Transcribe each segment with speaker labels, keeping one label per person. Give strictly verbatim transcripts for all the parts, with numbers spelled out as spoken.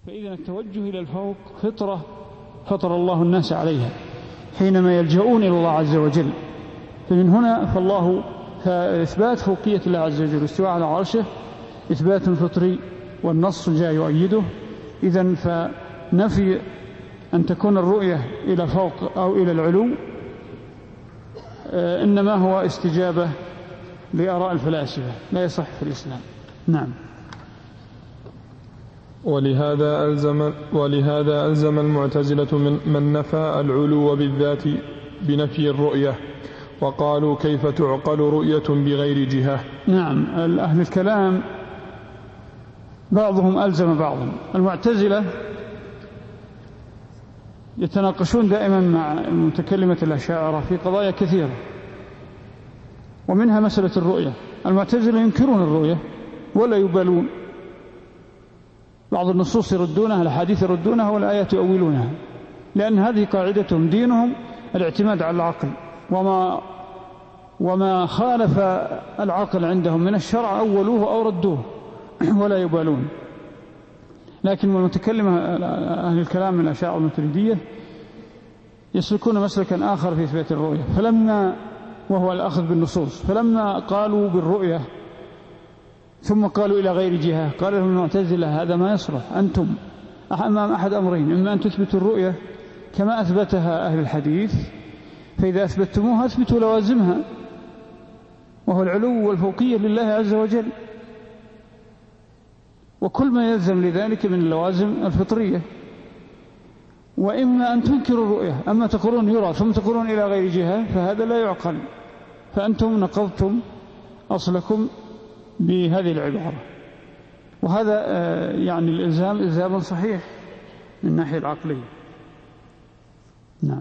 Speaker 1: فإذا التوجه إلى الفوق فطرة فطر الله الناس عليها حينما يلجؤون إلى الله عز وجل. فمن هنا فالله فإثبات فوقية الله عز وجل واستواء على عرشه إثبات فطري، والنص جاء يؤيده. إذن فنفي أن تكون الرؤية إلى فوق أو إلى العلو إنما هو استجابة لآراء الفلاسفة، لا يصح في الإسلام. نعم.
Speaker 2: ولهذا ألزم, ولهذا ألزم المعتزلة من, من نفى العلو بالذات بنفي الرؤية، وقالوا كيف تعقل رؤية بغير جهة.
Speaker 1: نعم. أهل الكلام بعضهم ألزم بعضا. المعتزلة يتناقشون دائما مع متكلمة الأشاعرة في قضايا كثيرة، ومنها مسألة الرؤية. المعتزلة ينكرون الرؤية ولا يبالون، بعض النصوص يردونها، الحديث يردونها، والآيات يؤولونها، لأن هذه قاعدتهم، دينهم الاعتماد على العقل، وما وما خالف العقل عندهم من الشرع أولوه أو ردوه ولا يبالون. لكن المتكلمة أهل الكلام من الأشاعرة والماتريدية يسلكون مسلكا آخر في إثبات الرؤية، فلما وهو الأخذ بالنصوص، فلما قالوا بالرؤية ثم قالوا إلى غير جهة، قال لهم المعتزلة هذا ما يصلح، أنتم أمام أحد أمرين، إما أن تثبتوا الرؤية كما أثبتها أهل الحديث، فإذا أثبتموها أثبتوا لوازمها، وهو العلو والفوقية لله عز وجل، وكل ما يلزم لذلك من اللوازم الفطرية. وإما أن تنكروا الرؤية، أما تقولون يرى ثم تقولون إلى غير جهة، فهذا لا يعقل، فأنتم نقضتم أصلكم بهذه العبارة. وهذا يعني الإلزام إلزام صحيح من الناحية العقلية. نعم.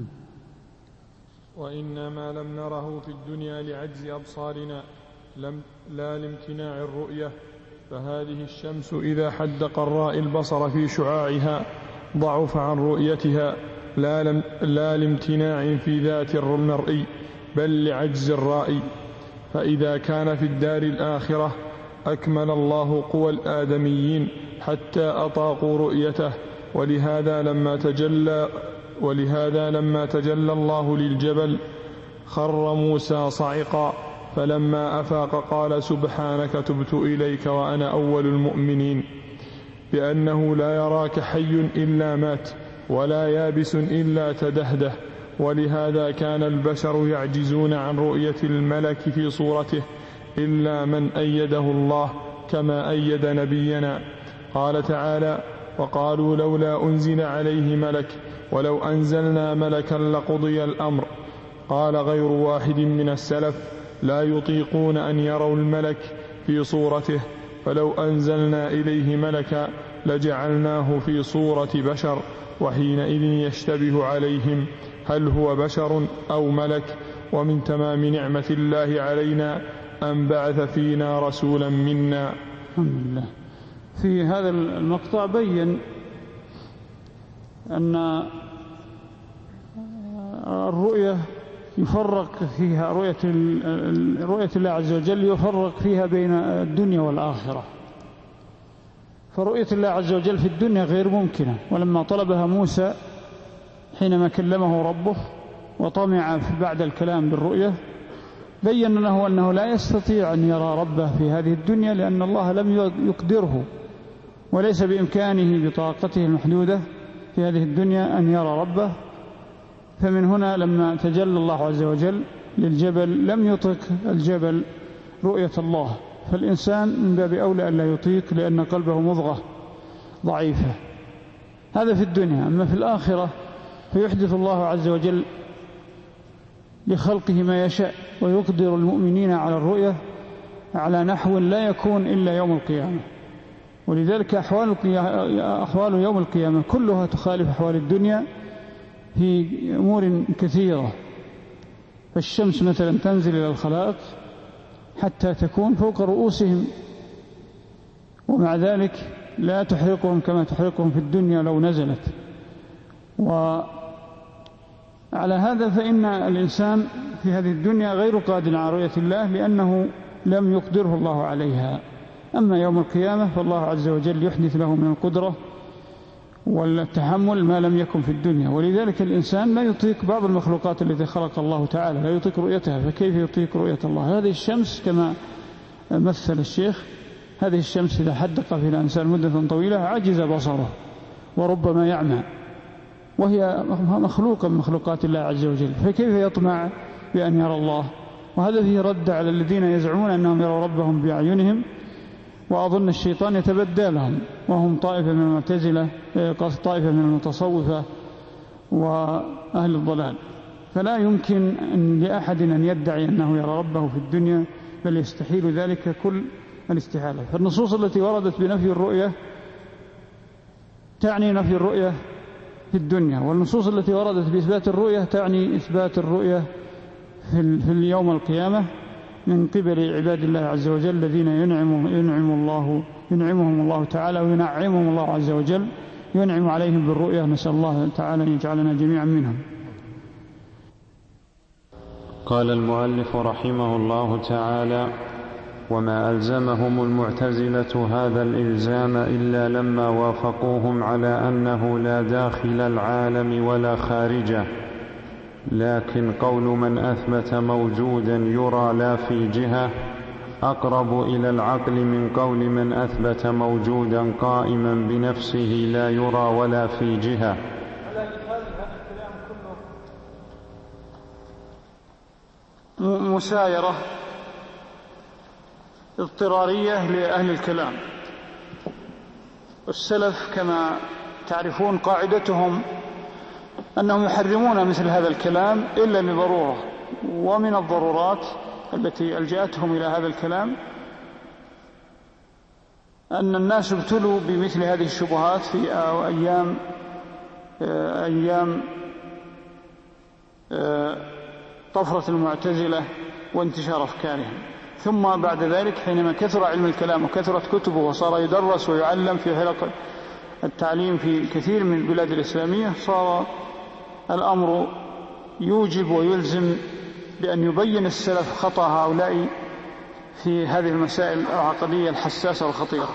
Speaker 2: وإنما لم نره في الدنيا لعجز أبصارنا لم لا لامتناع الرؤية، فهذه الشمس إذا حدق الرائي البصر في شعاعها ضعف عن رؤيتها، لا, لم لا لامتناع في ذات المرئي بل لعجز الرائي. فإذا كان في الدار الآخرة أكمل الله قوى الآدميين حتى أطاقوا رؤيته، ولهذا لما تجلى ولهذا لما تجلى الله للجبل خر موسى صعقا، فلما أفاق قال سبحانك تبت إليك وأنا أول المؤمنين، بأنه لا يراك حي إلا مات ولا يابس إلا تدهده. ولهذا كان البشر يعجزون عن رؤية الملك في صورته إلا من أيده الله كما أيد نبينا. قال تعالى وقالوا لولا أنزل عليه ملك ولو أنزلنا ملكا لقضي الأمر. قال غير واحد من السلف لا يطيقون أن يروا الملك في صورته، فلو أنزلنا إليه ملكا لجعلناه في صورة بشر، وحينئذ يشتبه عليهم هل هو بشر أو ملك. ومن تمام نعمة الله علينا أن بعث فينا رسولا منا.
Speaker 1: الحمد لله. في هذا المقطع بين أن الرؤية يفرق فيها رؤية رؤية الله عز وجل يفرق فيها بين الدنيا والآخرة. فرؤية الله عز وجل في الدنيا غير ممكنة، ولما طلبها موسى حينما كلمه ربه وطمع بعد الكلام بالرؤية بين له أنه لا يستطيع أن يرى ربه في هذه الدنيا، لأن الله لم يقدره، وليس بإمكانه بطاقته المحدودة في هذه الدنيا أن يرى ربه. فمن هنا لما تجلى الله عز وجل للجبل لم يطق الجبل رؤية الله، فالإنسان من باب أولى أن لا يطيق، لأن قلبه مضغة ضعيفة. هذا في الدنيا. أما في الآخرة فيحدث الله عز وجل لخلقه ما يشاء، ويقدر المؤمنين على الرؤية على نحو لا يكون إلا يوم القيامة. ولذلك أحوال, أحوال يوم القيامة كلها تخالف أحوال الدنيا في أمور كثيرة. فالشمس مثلا تنزل إلى الخلائق حتى تكون فوق رؤوسهم، ومع ذلك لا تحرقهم كما تحرقهم في الدنيا لو نزلت. وعلى هذا فإن الإنسان في هذه الدنيا غير قادر على رؤية الله، لأنه لم يقدره الله عليها. أما يوم القيامة فالله عز وجل يحدث له من القدرة والتحمل ما لم يكن في الدنيا. ولذلك الإنسان لا يطيق بعض المخلوقات التي خلق الله تعالى، لا يطيق رؤيتها، فكيف يطيق رؤية الله؟ هذه الشمس كما مثل الشيخ، هذه الشمس إذا حدق في الإنسان مدة طويلة عجز بصره وربما يعمى، وهي مخلوقة من مخلوقات الله عز وجل، فكيف يطمع بأن يرى الله؟ وهذا فيه رد على الذين يزعمون أنهم يروا ربهم بأعينهم، وأظن الشيطان يتبدى لهم، وهم طائفة من المعتزلة، طائفة من المتصوفة وأهل الضلال. فلا يمكن أن لأحد أن يدعي أنه يرى ربه في الدنيا، بل يستحيل ذلك كل الاستحالة. فالنصوص التي وردت بنفي الرؤية تعني نفي الرؤية في الدنيا، والنصوص التي وردت بإثبات الرؤية تعني إثبات الرؤية في اليوم القيامة من قبل عباد الله عز وجل الذين ينعم, ينعم الله ينعمهم الله تعالى وينعمهم الله عز وجل، ينعم عليهم بالرؤية. نسأل الله تعالى أن يجعلنا جميعا منهم.
Speaker 3: قال المؤلف رحمه الله تعالى: وما ألزمهم المعتزلة هذا الإلزام إلا لما وافقوهم على أنه لا داخل العالم ولا خارجه، لكن قول من أثبت موجودا يرى لا في جهة أقرب إلى العقل من قول من أثبت موجودا قائما بنفسه لا يرى ولا في جهة.
Speaker 1: مسايرة اضطرارية لأهل الكلام. السلف كما تعرفون قاعدتهم أنهم يحرمون مثل هذا الكلام إلا لضرورة، ومن الضرورات التي ألجأتهم إلى هذا الكلام أن الناس ابتلوا بمثل هذه الشبهات في أيام أيام طفرة المعتزلة وانتشار أفكارهم، ثم بعد ذلك حينما كثر علم الكلام وكثرت كتبه وصار يدرس ويعلم في حلق التعليم في كثير من البلاد الإسلامية، صار الأمر يوجب ويلزم بأن يبين السلف خطأ هؤلاء في هذه المسائل العقدية الحساسة والخطيرة.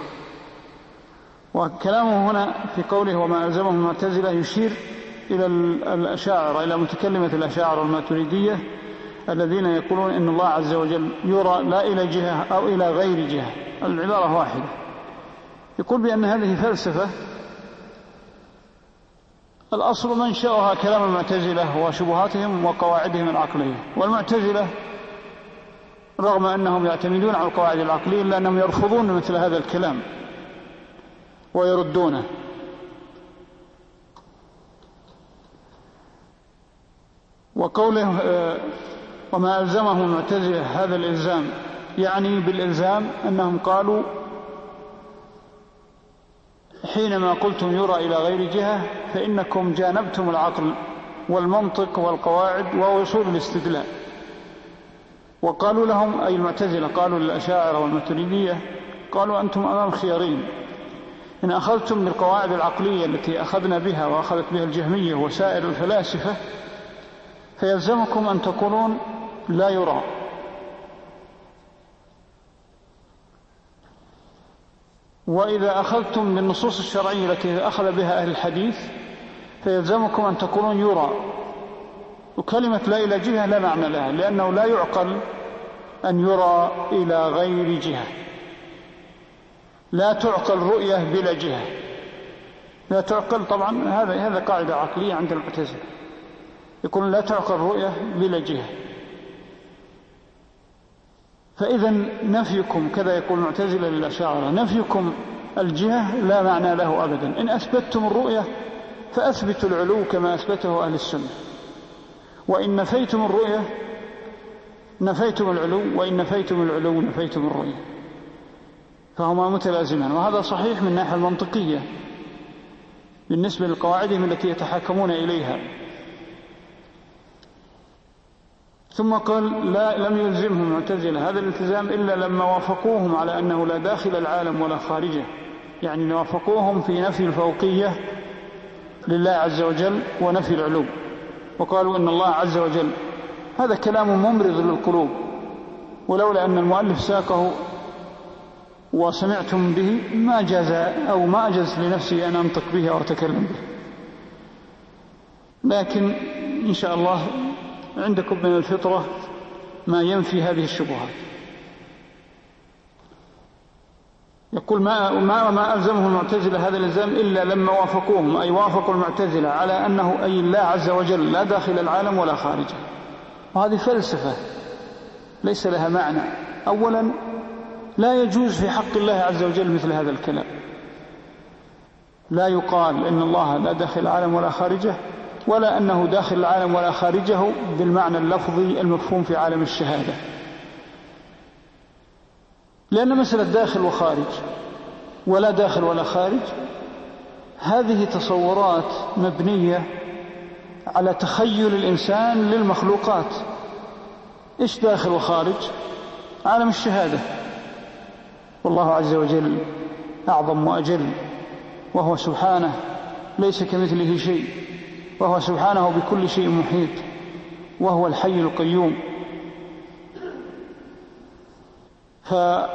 Speaker 1: وكلامه هنا في قوله وما ألزمهم المعتزلة يشير إلى الأشاعرة، إلى متكلمة الأشاعرة والماتريدية الذين يقولون إن الله عز وجل يرى لا إلى جهة أو إلى غير جهة، العبارة واحدة. يقول بأن هذه فلسفة الأصل منشأها كلام المعتزلة وشبهاتهم وقواعدهم العقلية. والمعتزلة رغم أنهم يعتمدون على القواعد العقلية إلا أنهم يرفضون مثل هذا الكلام ويردونه. وقوله وما ألزمهم المعتزلة هذا الإلزام يعني بالإلزام أنهم قالوا حينما قلتم يرى إلى غير جهة فإنكم جانبتم العقل والمنطق والقواعد ووصول الاستدلال. وقالوا لهم أي المعتزلة قالوا للأشاعرة والماتريدية قالوا أنتم أمام خيارين: إن أخذتم بالقواعد العقلية التي أخذنا بها وأخذت بها الجهمية وسائر الفلاسفة فيلزمكم أن تقولون لا يرى، وإذا أخذتم بالنصوص الشرعية التي أخذ بها أهل الحديث فيلزمكم أن تقولون يرى. وكلمة لا إلى جهة لا معنى لها، لأنه لا يعقل أن يرى إلى غير جهة، لا تعقل رؤية بلا جهة، لا تعقل. طبعا هذا هذا قاعدة عقلية عند المعتزلة، يقول لا تعقل رؤية بلا جهة. فإذا نفيكم كذا يقول المعتزلة للأشاعرة نفيكم الجهة لا معنى له أبدا. إن أثبتتم الرؤية فأثبتوا العلو كما أثبته أهل السنة، وإن نفيتم الرؤية نفيتم العلو، وإن نفيتم العلو نفيتم الرؤية، فهما متلازمان. وهذا صحيح من الناحية المنطقية بالنسبة لقواعدهم التي يتحاكمون إليها. ثم قال لا لم يلزمهم المعتزلة هذا الالتزام إلا لما وافقوهم على أنه لا داخل العالم ولا خارجه، يعني وافقوهم في نفي الفوقية لله عز وجل ونفي العلو، وقالوا إن الله عز وجل. هذا كلام ممرض للقلوب، ولولا أن المؤلف ساقه وسمعتم به ما جاز أو ما أجزت لنفسي أن أنطق به أو أتكلم به، لكن إن شاء الله عندكم من الفطرة ما ينفي هذه الشبهات. يقول ما, ما, ما ألزمه المعتزلة هذا الإلزام إلا لما وافقوهم، أي وافقوا المعتزلة على أنه أي الله عز وجل لا داخل العالم ولا خارجه. وهذه فلسفة ليس لها معنى. أولا لا يجوز في حق الله عز وجل مثل هذا الكلام، لا يقال إن الله لا داخل العالم ولا خارجه، ولا أنه داخل العالم ولا خارجه بالمعنى اللفظي المفهوم في عالم الشهادة، لأن مسألة داخل وخارج ولا داخل ولا خارج هذه تصورات مبنية على تخيل الإنسان للمخلوقات. إيش داخل وخارج؟ عالم الشهادة، والله عز وجل أعظم وأجل، وهو سبحانه ليس كمثله شيء، وهو سبحانه بكل شيء محيط، وهو الحي القيوم. فلذا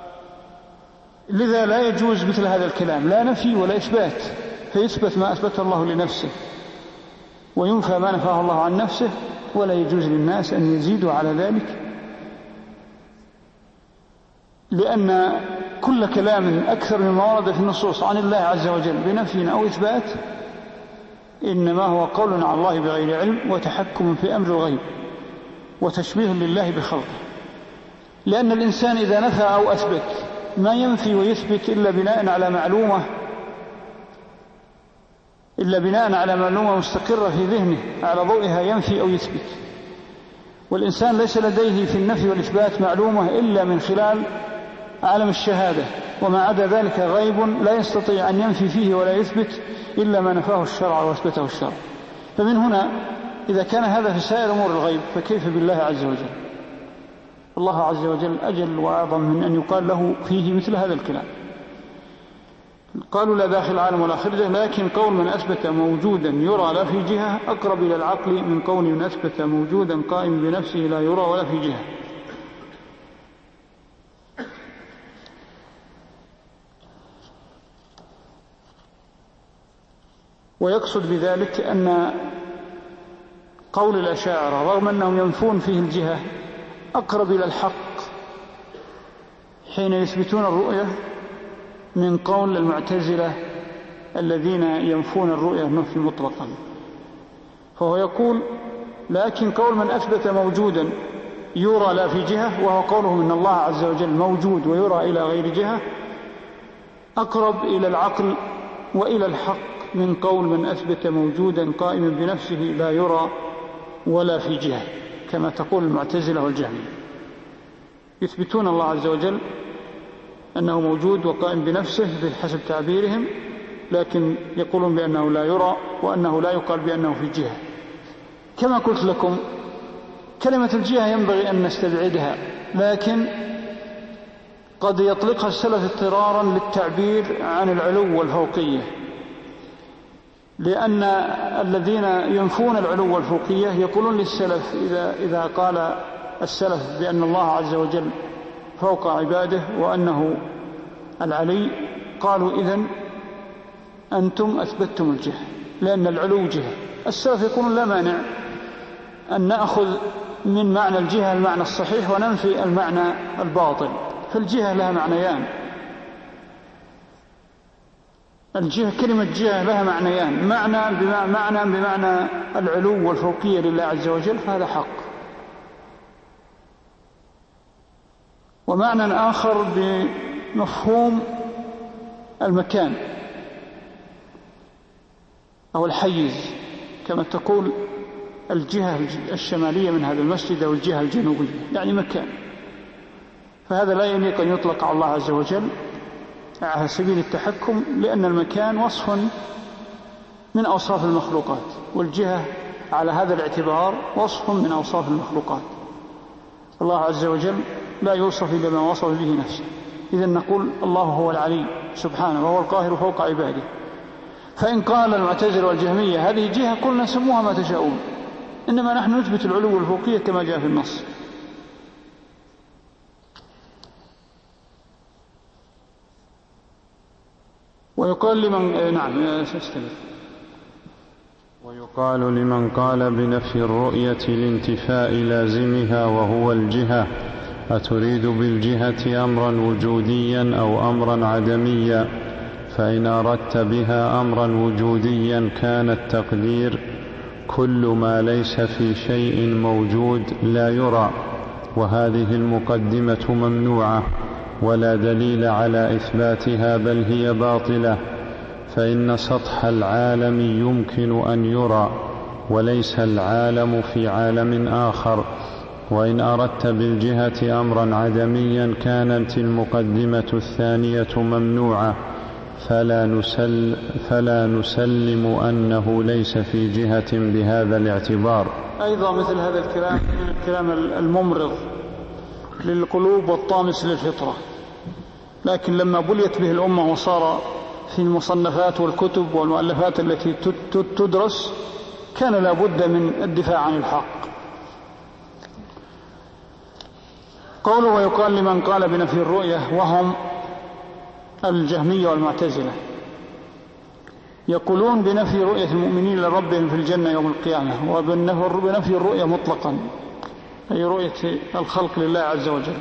Speaker 1: لا يجوز مثل هذا الكلام، لا نفي ولا إثبات، فيثبت ما أثبته الله لنفسه وينفى ما نفاه الله عن نفسه، ولا يجوز للناس أن يزيدوا على ذلك، لأن كل كلام أكثر مما ورد في النصوص عن الله عز وجل بنفي أو إثبات إنما هو قول على الله بغير علم وتحكم في أمر الغيب وتشبيه لله بخلقه. لأن الإنسان إذا نفى أو أثبت ما ينفي ويثبت إلا بناء على معلومة إلا بناء على معلومة مستقرة في ذهنه على ضوئها ينفي أو يثبت. والإنسان ليس لديه في النفي والإثبات معلومة إلا من خلال عالم الشهادة، وما عدا ذلك غيب لا يستطيع أن ينفي فيه ولا يثبت إلا ما نفاه الشرع وأثبته الشرع. فمن هنا إذا كان هذا في سائر أمور الغيب فكيف بالله عز وجل؟ الله عز وجل أجل وأعظم من أن يقال له فيه مثل هذا الكلام. قالوا لا داخل العالم ولا خارجه، لكن قول من أثبت موجودا يرى لا في جهة أقرب إلى العقل من قول من أثبت موجودا قائم بنفسه لا يرى ولا في جهة. ويقصد بذلك أن قول الأشاعرة رغم أنهم ينفون فيه الجهة أقرب إلى الحق حين يثبتون الرؤية من قول المعتزلة الذين ينفون الرؤية نفي مطلقا. فهو يقول لكن قول من أثبت موجودا يرى لا في جهة، وهو قوله من الله عز وجل موجود ويرى إلى غير جهة، أقرب إلى العقل وإلى الحق من قول من أثبت موجودا قائما بنفسه لا يرى ولا في جهة، كما تقول المعتزلة والجهمية. يثبتون الله عز وجل أنه موجود وقائم بنفسه بحسب تعبيرهم، لكن يقولون بأنه لا يرى وأنه لا يقال بأنه في جهة. كما قلت لكم كلمة الجهة ينبغي أن نستبعدها، لكن قد يطلقها السلف اضطرارا للتعبير عن العلو والفوقية، لأن الذين ينفون العلو والفوقية يقولون للسلف إذا, إذا قال السلف بأن الله عز وجل فوق عباده وأنه العلي، قالوا إذن أنتم أثبتتم الجهة، لأن العلو جهة. السلف يقولون لا مانع أن نأخذ من معنى الجهة المعنى الصحيح وننفي المعنى الباطل، فالجهة لها معنيان. الجهة كلمة جهة لها معنيان، معنى بمعنى, معنى بمعنى العلو والفوقية لله عز وجل، هذا حق، ومعنى آخر بمفهوم المكان أو الحيز، كما تقول الجهة الشمالية من هذا المسجد أو الجهة الجنوبية، يعني مكان. فهذا لا يليق أن يطلق على الله عز وجل على سبيل التحكم، لأن المكان وصف من أوصاف المخلوقات، والجهة على هذا الاعتبار وصف من أوصاف المخلوقات. الله عز وجل لا يوصف إلا ما وصف به نفسه. إذن نقول الله هو العلي سبحانه وهو القاهر فوق عباده. فإن قال المعتزلة والجهمية هذه جهة قلنا سموها ما تشاءون، إنما نحن نثبت العلو والفوقية كما جاء في النص. ويقال لمن نعم استمر
Speaker 3: ويقال لمن قال بنفي الرؤية لانتفاء لازمها وهو الجهة: أتريد بالجهة أمرا وجوديا أو أمرا عدميا؟ فإن أردت بها أمرا وجوديا كان التقدير: كل ما ليس في شيء موجود لا يرى. وهذه المقدمة ممنوعة ولا دليل على إثباتها، بل هي باطلة، فإن سطح العالم يمكن أن يرى وليس العالم في عالم آخر. وإن أردت بالجهة أمرا عدميا كانت المقدمة الثانية ممنوعة، فلا, نسل فلا نسلم أنه ليس في جهة بهذا الاعتبار.
Speaker 1: أيضا مثل هذا الكلام الكلام الممرض للقلوب والطامس للفطرة، لكن لما بليت به الأمة وصار في المصنفات والكتب والمؤلفات التي تدرس كان لا بد من الدفاع عن الحق. قوله ويقال لمن قال بنفي الرؤية وهم الجهمية والمعتزلة، يقولون بنفي رؤية المؤمنين لربهم في الجنة يوم القيامة، وبنفي الرؤية مطلقا، أي رؤية الخلق لله عز وجل.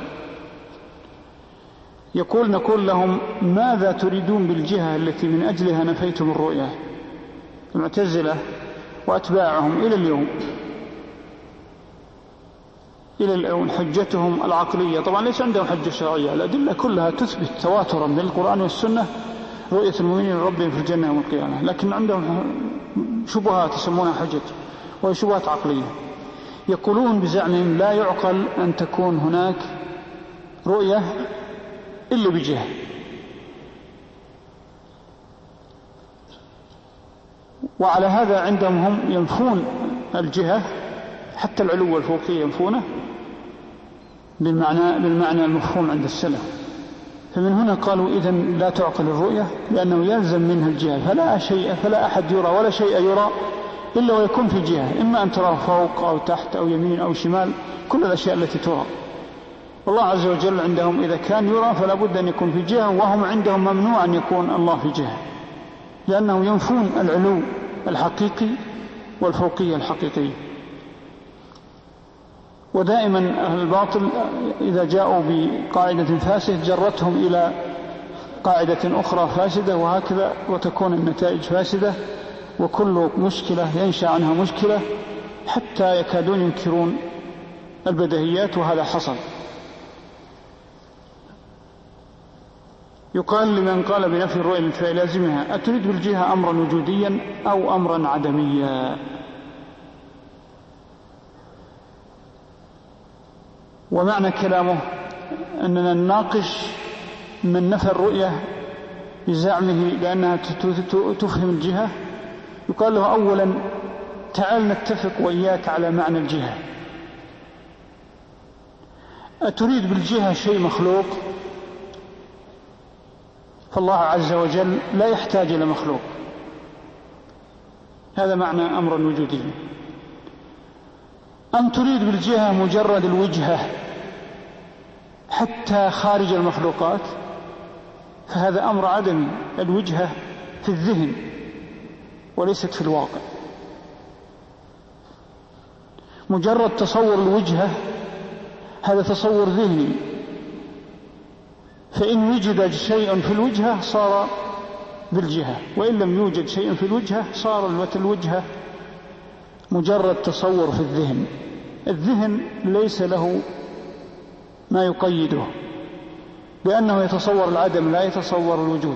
Speaker 1: يقول نقول لهم: ماذا تريدون بالجهة التي من أجلها نفيتم الرؤية؟ المعتزلة وأتباعهم إلى اليوم إلى اليوم حجتهم العقلية، طبعا ليس عندهم حجة شرعية، الأدلة كلها تثبت تواترا من القرآن والسنة رؤية المؤمنين لربهم في الجنة يوم القيامة، لكن عندهم شبهات يسمونها حجج وهي شبهات عقلية. يقولون بزعمهم: لا يعقل أن تكون هناك رؤية إلا بجهة، وعلى هذا عندهم هم ينفون الجهة، حتى العلو والفوقية ينفونه بالمعنى, بالمعنى المفهوم عند السلف. فمن هنا قالوا: إذن لا تعقل الرؤية، لأنه يلزم منها الجهة، فلا شيء فلا أحد يرى ولا شيء يرى إلا ويكون في جهة، إما أن تراه فوق أو تحت أو يمين أو شمال، كل الأشياء التي ترى. والله عز وجل عندهم إذا كان يرى فلا بد أن يكون في جهة، وهم عندهم ممنوع أن يكون الله في جهة، لأنه ينفون العلو الحقيقي والفوقية الحقيقية. ودائما أهل الباطل إذا جاءوا بقاعدة فاسدة جرتهم إلى قاعدة أخرى فاسدة، وهكذا وتكون النتائج فاسدة، وكل مشكلة ينشأ عنها مشكلة، حتى يكادون ينكرون البديهيات، وهذا حصل. يقال لمن قال بنفي الرؤية فلازمها: أتريد بالجهة أمرا وجوديا أو أمرا عدميا؟ ومعنى كلامه أننا نناقش من نفى الرؤية بزعمه لأنها تفهم الجهة. يقال له: أولا تعال نتفق وإياك على معنى الجهة. أتريد بالجهة شيء مخلوق؟ فالله عز وجل لا يحتاج إلى مخلوق، هذا معنى أمر وجودي. أم تريد بالجهة مجرد الوجهة حتى خارج المخلوقات؟ فهذا أمر عدمي، الوجهة في الذهن وليست في الواقع. مجرد تصور الوجهة هذا تصور ذهني، فإن وجد شيء في الوجهة صار بالجهة، وإن لم يوجد شيء في الوجهة صار الوجهة مجرد تصور في الذهن. الذهن ليس له ما يقيده، لأنه يتصور العدم لا يتصور الوجود.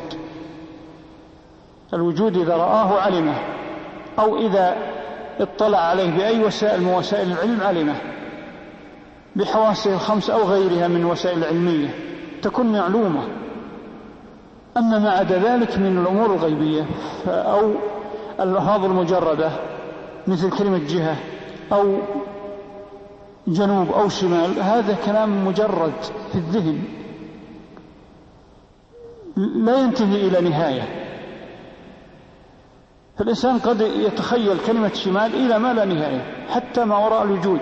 Speaker 1: الوجود إذا رآه علمه، أو إذا اطلع عليه بأي وسائل من وسائل العلم علمه، بحواسه الخمس أو غيرها من وسائل علمية تكون معلومة. أما ما عدا ذلك من الأمور الغيبية أو الألفاظ المجردة مثل كلمة جهة أو جنوب أو شمال، هذا كلام مجرد في الذهن لا ينتهي إلى نهاية. فالإنسان قد يتخيل كلمة شمال إلى ما لا نهاية، حتى ما وراء الوجود.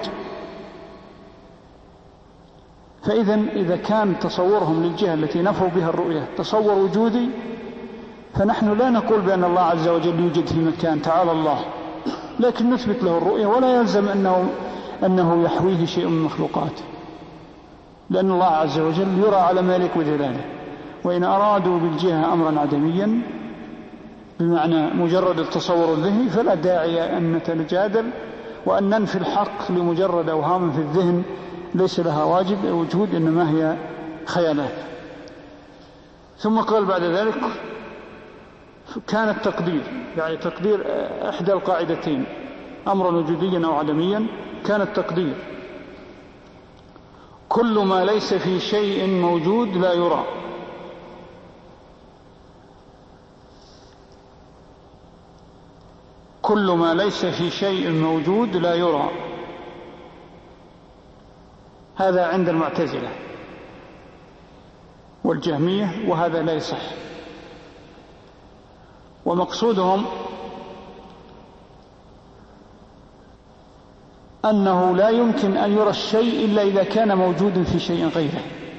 Speaker 1: فإذا إذا كان تصورهم للجهة التي نفوا بها الرؤية تصور وجودي، فنحن لا نقول بأن الله عز وجل يوجد في مكان، تعالى الله، لكن نثبت له الرؤية، ولا يلزم أنه, أنه يحويه شيء من مخلوقاته، لأن الله عز وجل يرى على ما يليق بجلاله. وإن أرادوا بالجهة أمرا عدميا بمعنى مجرد التصور الذهني فلا داعي أن نتجادل وأن ننفي الحق لمجرد أوهام في الذهن ليس لها واجب وجود، إنما هي خيالات. ثم قال بعد ذلك كان التقدير، يعني تقدير إحدى القاعدتين أمرا وجوديا أو عدميا، كان التقدير كل ما ليس في شيء موجود لا يرى. كل ما ليس في شيء موجود لا يرى، هذا عند المعتزلة والجهمية، وهذا لا يصح. ومقصودهم أنه لا يمكن أن يرى الشيء إلا إذا كان موجودا في شيء غيره.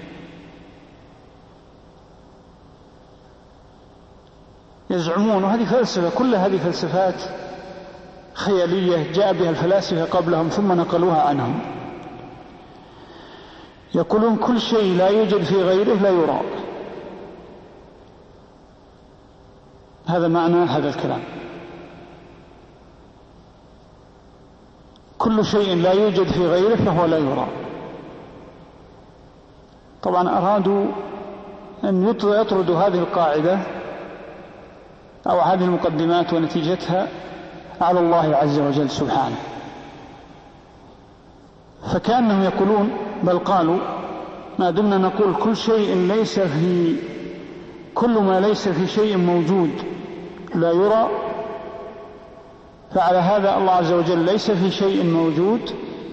Speaker 1: يزعمون، وهذه فلسفة، كل هذه فلسفات خيالية جاء بها الفلاسفة قبلهم ثم نقلوها عنهم. يقولون كل شيء لا يوجد في غيره لا يرى، هذا معنى هذا الكلام. كل شيء لا يوجد في غيره فهو لا يرى. طبعا أرادوا أن يطردوا هذه القاعدة أو هذه المقدمات ونتيجتها على الله عز وجل سبحانه، فكأنهم يقولون، بل قالوا ما دمنا نقول كل شيء ليس في كل ما ليس في شيء موجود لا يرى، فعلى هذا الله عز وجل ليس في شيء موجود،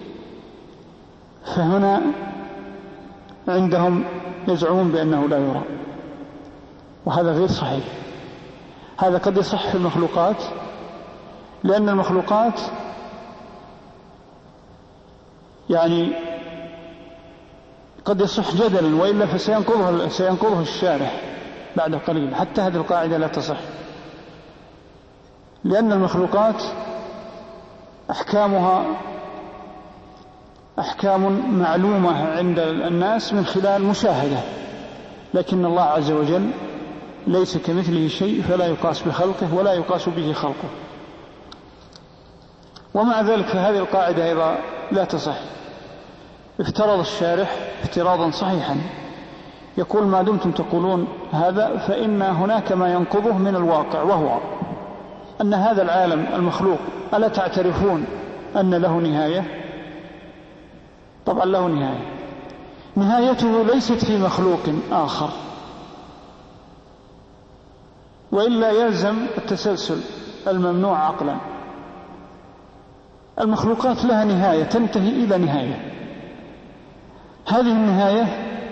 Speaker 1: فهنا عندهم يزعمون بأنه لا يرى، وهذا غير صحيح. هذا قد يصح في المخلوقات، لأن المخلوقات يعني قد يصح جدلا، وإلا فسينقضه سينقضه الشارح بعد قليل. حتى هذه القاعدة لا تصح، لأن المخلوقات أحكامها أحكام معلومة عند الناس من خلال مشاهدة، لكن الله عز وجل ليس كمثله شيء، فلا يقاس بخلقه ولا يقاس به خلقه. ومع ذلك فهذه القاعدة أيضا لا تصح. افترض الشارح افتراضا صحيحا، يقول ما دمتم تقولون هذا فإن هناك ما ينقضه من الواقع، وهو أن هذا العالم المخلوق ألا تعترفون أن له نهاية؟ طبعا له نهاية، نهايته ليست في مخلوق آخر، وإلا يلزم التسلسل الممنوع عقلا. المخلوقات لها نهاية تنتهي إلى نهاية، هذه النهاية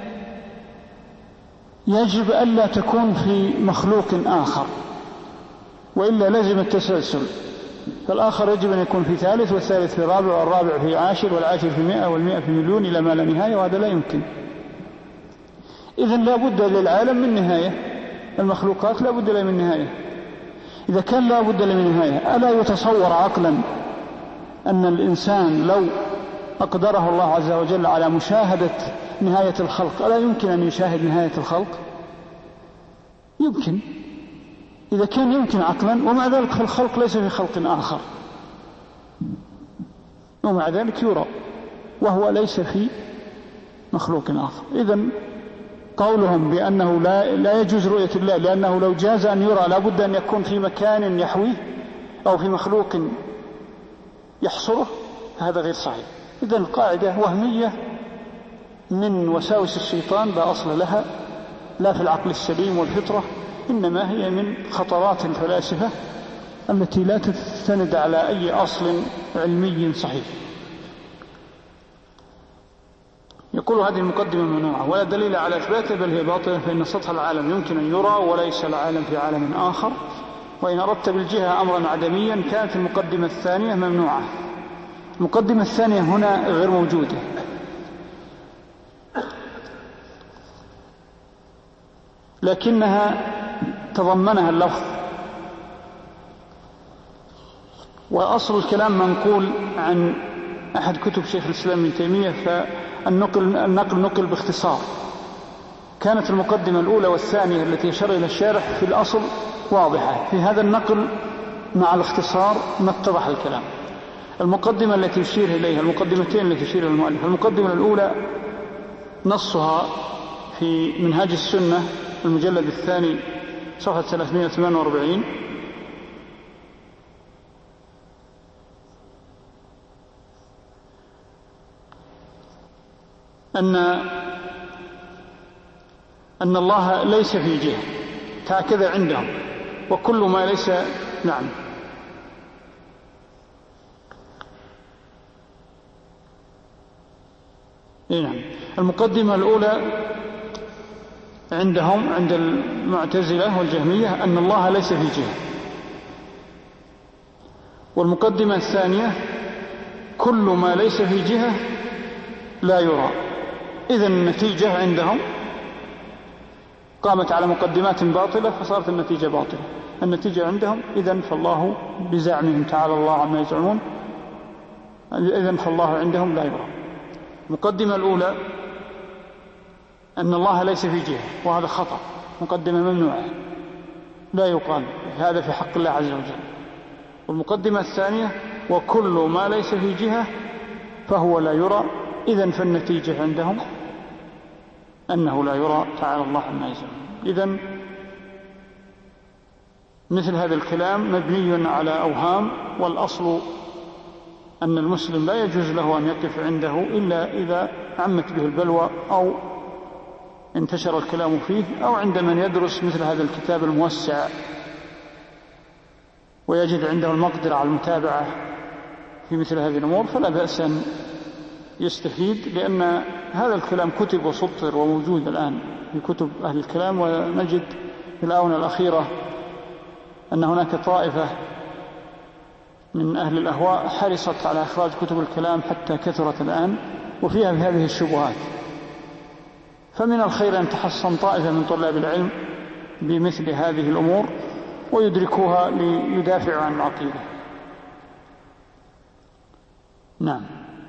Speaker 1: يجب ألا تكون في مخلوق آخر، وإلا لازم التسلسل، فالآخر يجب أن يكون في ثالث، والثالث في رابع، والرابع في عاشر، والعاشر في مئة، والمئة في مليون، إلى ما لا نهاية، وهذا لا يمكن. إذن لا بد للعالم من نهاية، المخلوقات لا بد لها من نهاية. إذا كان لا بد لها من نهاية، ألا يتصور عقلا أن الإنسان لو أقدره الله عز وجل على مشاهدة نهاية الخلق ألا يمكن أن يشاهد نهاية الخلق؟ يمكن، إذا كان يمكن عقلا. ومع ذلك فالخلق ليس في خلق آخر، ومع ذلك يرى وهو ليس في مخلوق آخر. إذن قولهم بأنه لا, لا يجوز رؤية الله لأنه لو جاز أن يرى لابد أن يكون في مكان يحويه أو في مخلوق يحصره، هذا غير صحيح. إذن قاعدة وهمية من وساوس الشيطان لا أصل لها، لا في العقل السليم والفطرة، إنما هي من خطرات الفلاسفة التي لا تستند على أي أصل علمي صحيح. يقول هذه المقدمة ممنوعة ولا دليل على إثباته، بل هي باطلة، فإن سطح العالم يمكن أن يرى وليس العالم في عالم آخر. وإن أردت بالجهة أمرا عدميا كانت المقدمة الثانية ممنوعة. المقدمة الثانية هنا غير موجودة، لكنها تضمنها اللفظ. وأصل الكلام منقول عن أحد كتب شيخ الإسلام ابن تيمية، فالنقل النقل نقل باختصار. كانت المقدمة الأولى والثانية التي أشار إلى الشارح في الأصل واضحة، في هذا النقل مع الاختصار ما اتضح الكلام. المقدمة التي يشير إليها، المقدمتين التي يشير إلى المؤلف، المقدمة الأولى نصها في منهاج السنة المجلد الثاني صفحة ثلاثمائة وثمانية وأربعين، أن أن الله ليس في جهة، هكذا عندهم، وكل ما ليس نعم نعم. المقدمة الأولى عندهم عند المعتزلة والجهمية أن الله ليس في جهة. والمقدمة الثانية كل ما ليس في جهة لا يرى. إذن النتيجة عندهم قامت على مقدمات باطلة فصارت النتيجة باطلة. النتيجة عندهم إذن فالله بزعمهم تعالى الله عما يزعمون، إذن فالله عندهم لا يرى. المقدمة الأولى أن الله ليس في جهة، وهذا خطأ، مقدمة ممنوعة لا يقال هذا في حق الله عز وجل. والمقدمة الثانية وكل ما ليس في جهة فهو لا يرى، إذن فالنتيجة عندهم أنه لا يرى تعالى الله عما يزعمون. إذن مثل هذا الكلام مبني على أوهام، والأصل أن المسلم لا يجوز له أن يقف عنده إلا إذا عمت به البلوى أو انتشر الكلام فيه، أو عند من يدرس مثل هذا الكتاب الموسع ويجد عنده المقدرة على المتابعة في مثل هذه الأمور، فلا بأس أن يستفيد، لأن هذا الكلام كتب وسطر وموجود الآن في كتب أهل الكلام. ونجد في الآونة الأخيرة أن هناك طائفة من أهل الأهواء حرصت على إخراج كتب الكلام حتى كثرت الآن وفيها بهذه الشبهات. فمن الخير أن تحصن طائفة من طلاب العلم بمثل هذه الأمور ويدركوها ليدافعوا عن العقيدة. نعم.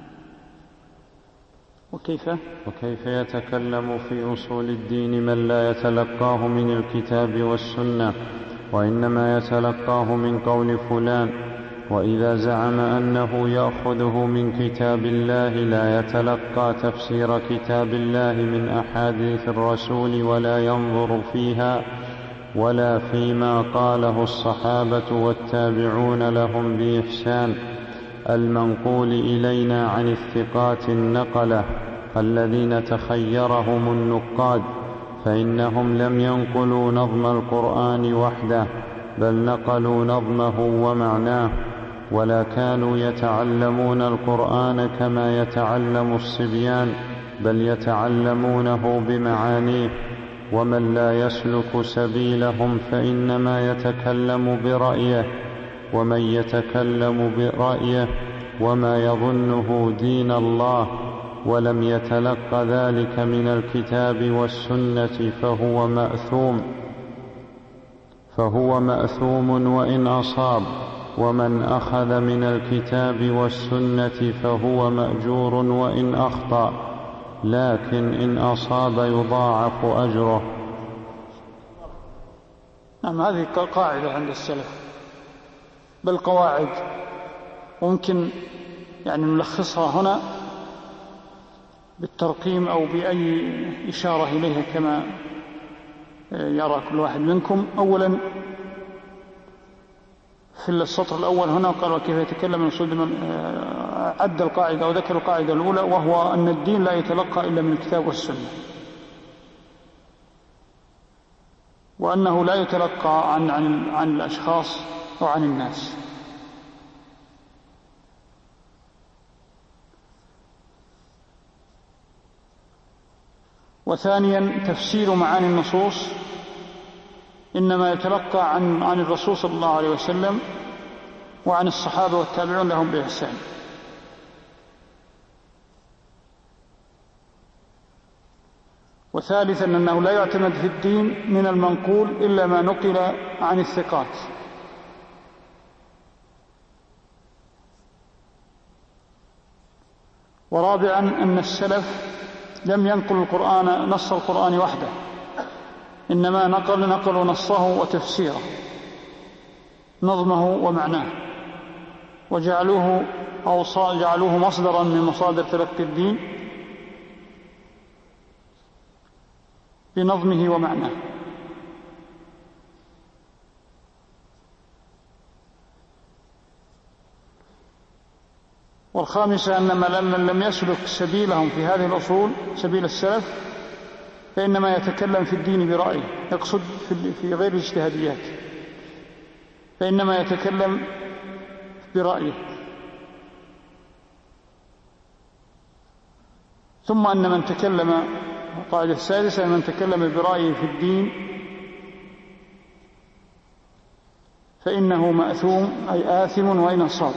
Speaker 1: وكيف
Speaker 3: وكيف يتكلم في أصول الدين من لا يتلقاه من الكتاب والسنة، وإنما يتلقاه من قول فلان؟ وإذا زعم أنه يأخذه من كتاب الله لا يتلقى تفسير كتاب الله من أحاديث الرسول ولا ينظر فيها ولا فيما قاله الصحابة والتابعون لهم بإحسان المنقول إلينا عن الثقات النقلة الذين تخيرهم النقاد، فإنهم لم ينقلوا نظم القرآن وحده بل نقلوا نظمه ومعناه، ولا كانوا يتعلمون القرآن كما يتعلم الصبيان بل يتعلمونه بمعانيه. ومن لا يسلك سبيلهم فإنما يتكلم برأيه، ومن يتكلم برأيه وما يظنه دين الله ولم يتلق ذلك من الكتاب والسنة فهو مأثوم فهو مأثوم وإن أصاب، ومن أخذ من الكتاب والسنة فهو مأجور وإن أخطأ، لكن إن أصاب يضاعف أجره.
Speaker 1: نعم، هذه قاعدة عند السلف، بل قواعد ممكن يعني نلخصها هنا بالترقيم أو بأي إشارة إليها كما يرى كل واحد منكم. أولا في السطر الأول هنا قال وكيف يتكلم المسلم، عد القاعدة أو ذكر القاعدة الأولى، وهو أن الدين لا يتلقى إلا من الكتاب والسنة، وأنه لا يتلقى عن, عن, عن الأشخاص وعن الناس. وثانيا تفسير معاني النصوص إنما يتلقى عن, عن الرسول صلى الله عليه وسلم وعن الصحابة والتابعون لهم بإحسان. وثالثا أنه لا يعتمد في الدين من المنقول إلا ما نقل عن الثقات. ورابعا أن السلف لم ينقل القرآن نص القرآن وحده، إنما نقل نقل نصه وتفسيره، نظمه ومعناه، وجعلوه أو جعلوه مصدرا من مصادر تلقي الدين بنظمه ومعناه. والخامسة أن من لم يسلك سبيلهم في هذه الأصول سبيل السلف فإنما يتكلم في الدين برأيه، يقصد في غير الاجتهاديات، فإنما يتكلم برأيه. ثم أن من تكلم، القاعدة السادسة، من تكلم برأيه في الدين فإنه مأثوم، أي آثم وإن صاب.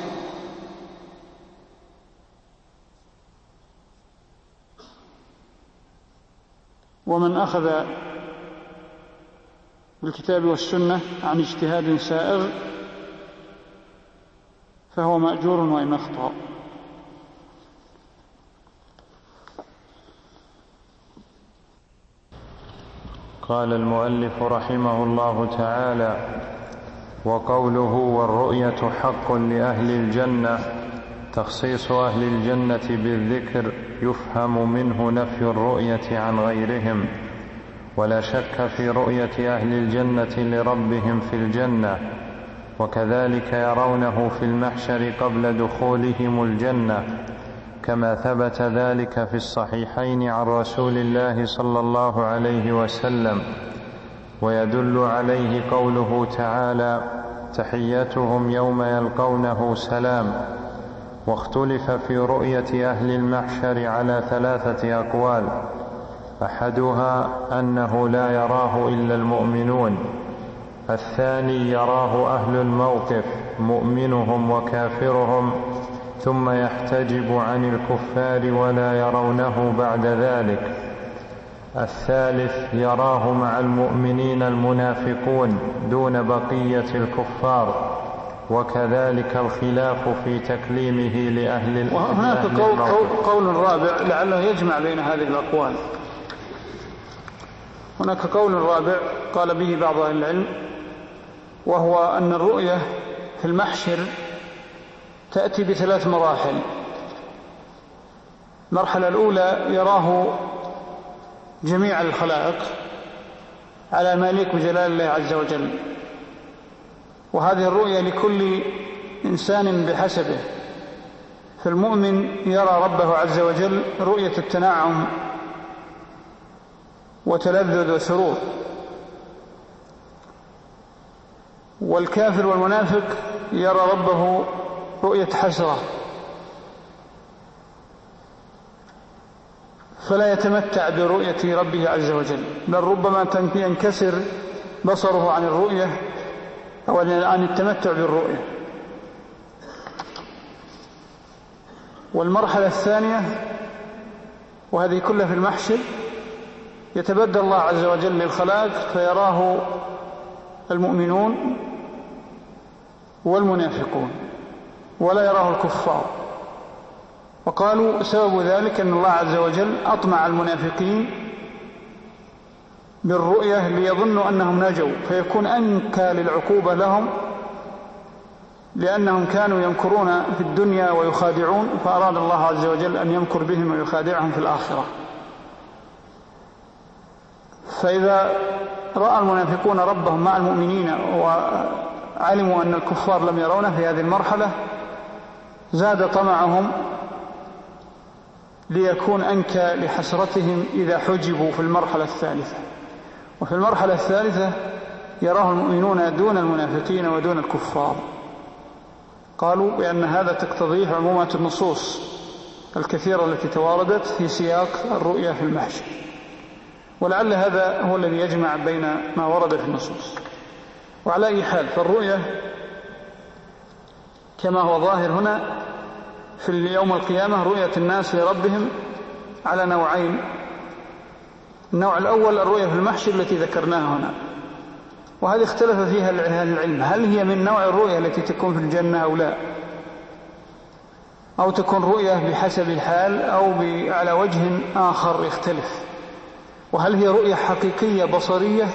Speaker 1: ومن أخذ بالكتاب والسنة عن اجتهاد سائغ فهو مأجور وإن أخطأ.
Speaker 3: قال المؤلف رحمه الله تعالى: وقوله والرؤية حق لأهل الجنة تخصيص أهل الجنة بالذكر يفهم منه نفي الرؤية عن غيرهم، ولا شك في رؤية أهل الجنة لربهم في الجنة، وكذلك يرونه في المحشر قبل دخولهم الجنة، كما ثبت ذلك في الصحيحين عن رسول الله صلى الله عليه وسلم. ويدل عليه قوله تعالى: تحيتهم يوم يلقونه سلام. واختلف في رؤية أهل المحشر على ثلاثة أقوال: أحدها أنه لا يراه إلا المؤمنون، الثاني يراه أهل الموقف مؤمنهم وكافرهم ثم يحتجب عن الكفار ولا يرونه بعد ذلك، الثالث يراه مع المؤمنين المنافقون دون بقية الكفار، وكذلك الخلاف في تكليمه لأهل الأرض.
Speaker 1: وهناك قول, قول, قول رابع لعله يجمع بين هذه الأقوال. هناك قول رابع قال به بعض أهل العلم، وهو أن الرؤية في المحشر تأتي بثلاث مراحل. المرحلة الأولى يراه جميع الخلائق على ما يليق بجلال الله عز وجل، وهذه الرؤية لكل إنسان بحسبه. فالمؤمن يرى ربه عز وجل رؤية التنعم وتلذذ وسرور، والكافر والمنافق يرى ربه رؤية حسرة، فلا يتمتع برؤية ربه عز وجل، بل ربما ينكسر بصره عن الرؤية أو عن التمتع بالرؤية. والمرحلة الثانية، وهذه كلها في المحشر، يتبدل الله عز وجل للخلائق فيراه المؤمنون والمنافقون ولا يراه الكفار. وقالوا سبب ذلك أن الله عز وجل أطمع المنافقين بالرؤية ليظنوا أنهم نجوا، فيكون أنكى للعقوبة لهم، لأنهم كانوا يمكرون في الدنيا ويخادعون، فأراد الله عز وجل أن يمكر بهم ويخادعهم في الآخرة. فإذا رأى المنافقون ربهم مع المؤمنين وعلموا أن الكفار لم يرونه في هذه المرحلة، زاد طمعهم ليكون أنكى لحسرتهم إذا حجبوا في المرحلة الثالثة. وفي المرحلة الثالثة يراه المؤمنون دون المنافقين ودون الكفار. قالوا بأن هذا تقتضيه عمومات النصوص الكثيرة التي تواردت في سياق الرؤيا في المحشر، ولعل هذا هو الذي يجمع بين ما ورد في النصوص. وعلى أي حال، فالرؤيا كما هو ظاهر هنا في يوم القيامة رؤية الناس لربهم على نوعين: النوع الأول الرؤية في المحشر التي ذكرناها هنا، وهذه اختلف فيها أهل العلم، هل هي من نوع الرؤية التي تكون في الجنة أو لا، أو تكون رؤية بحسب الحال أو على وجه آخر يختلف، وهل هي رؤية حقيقية بصرية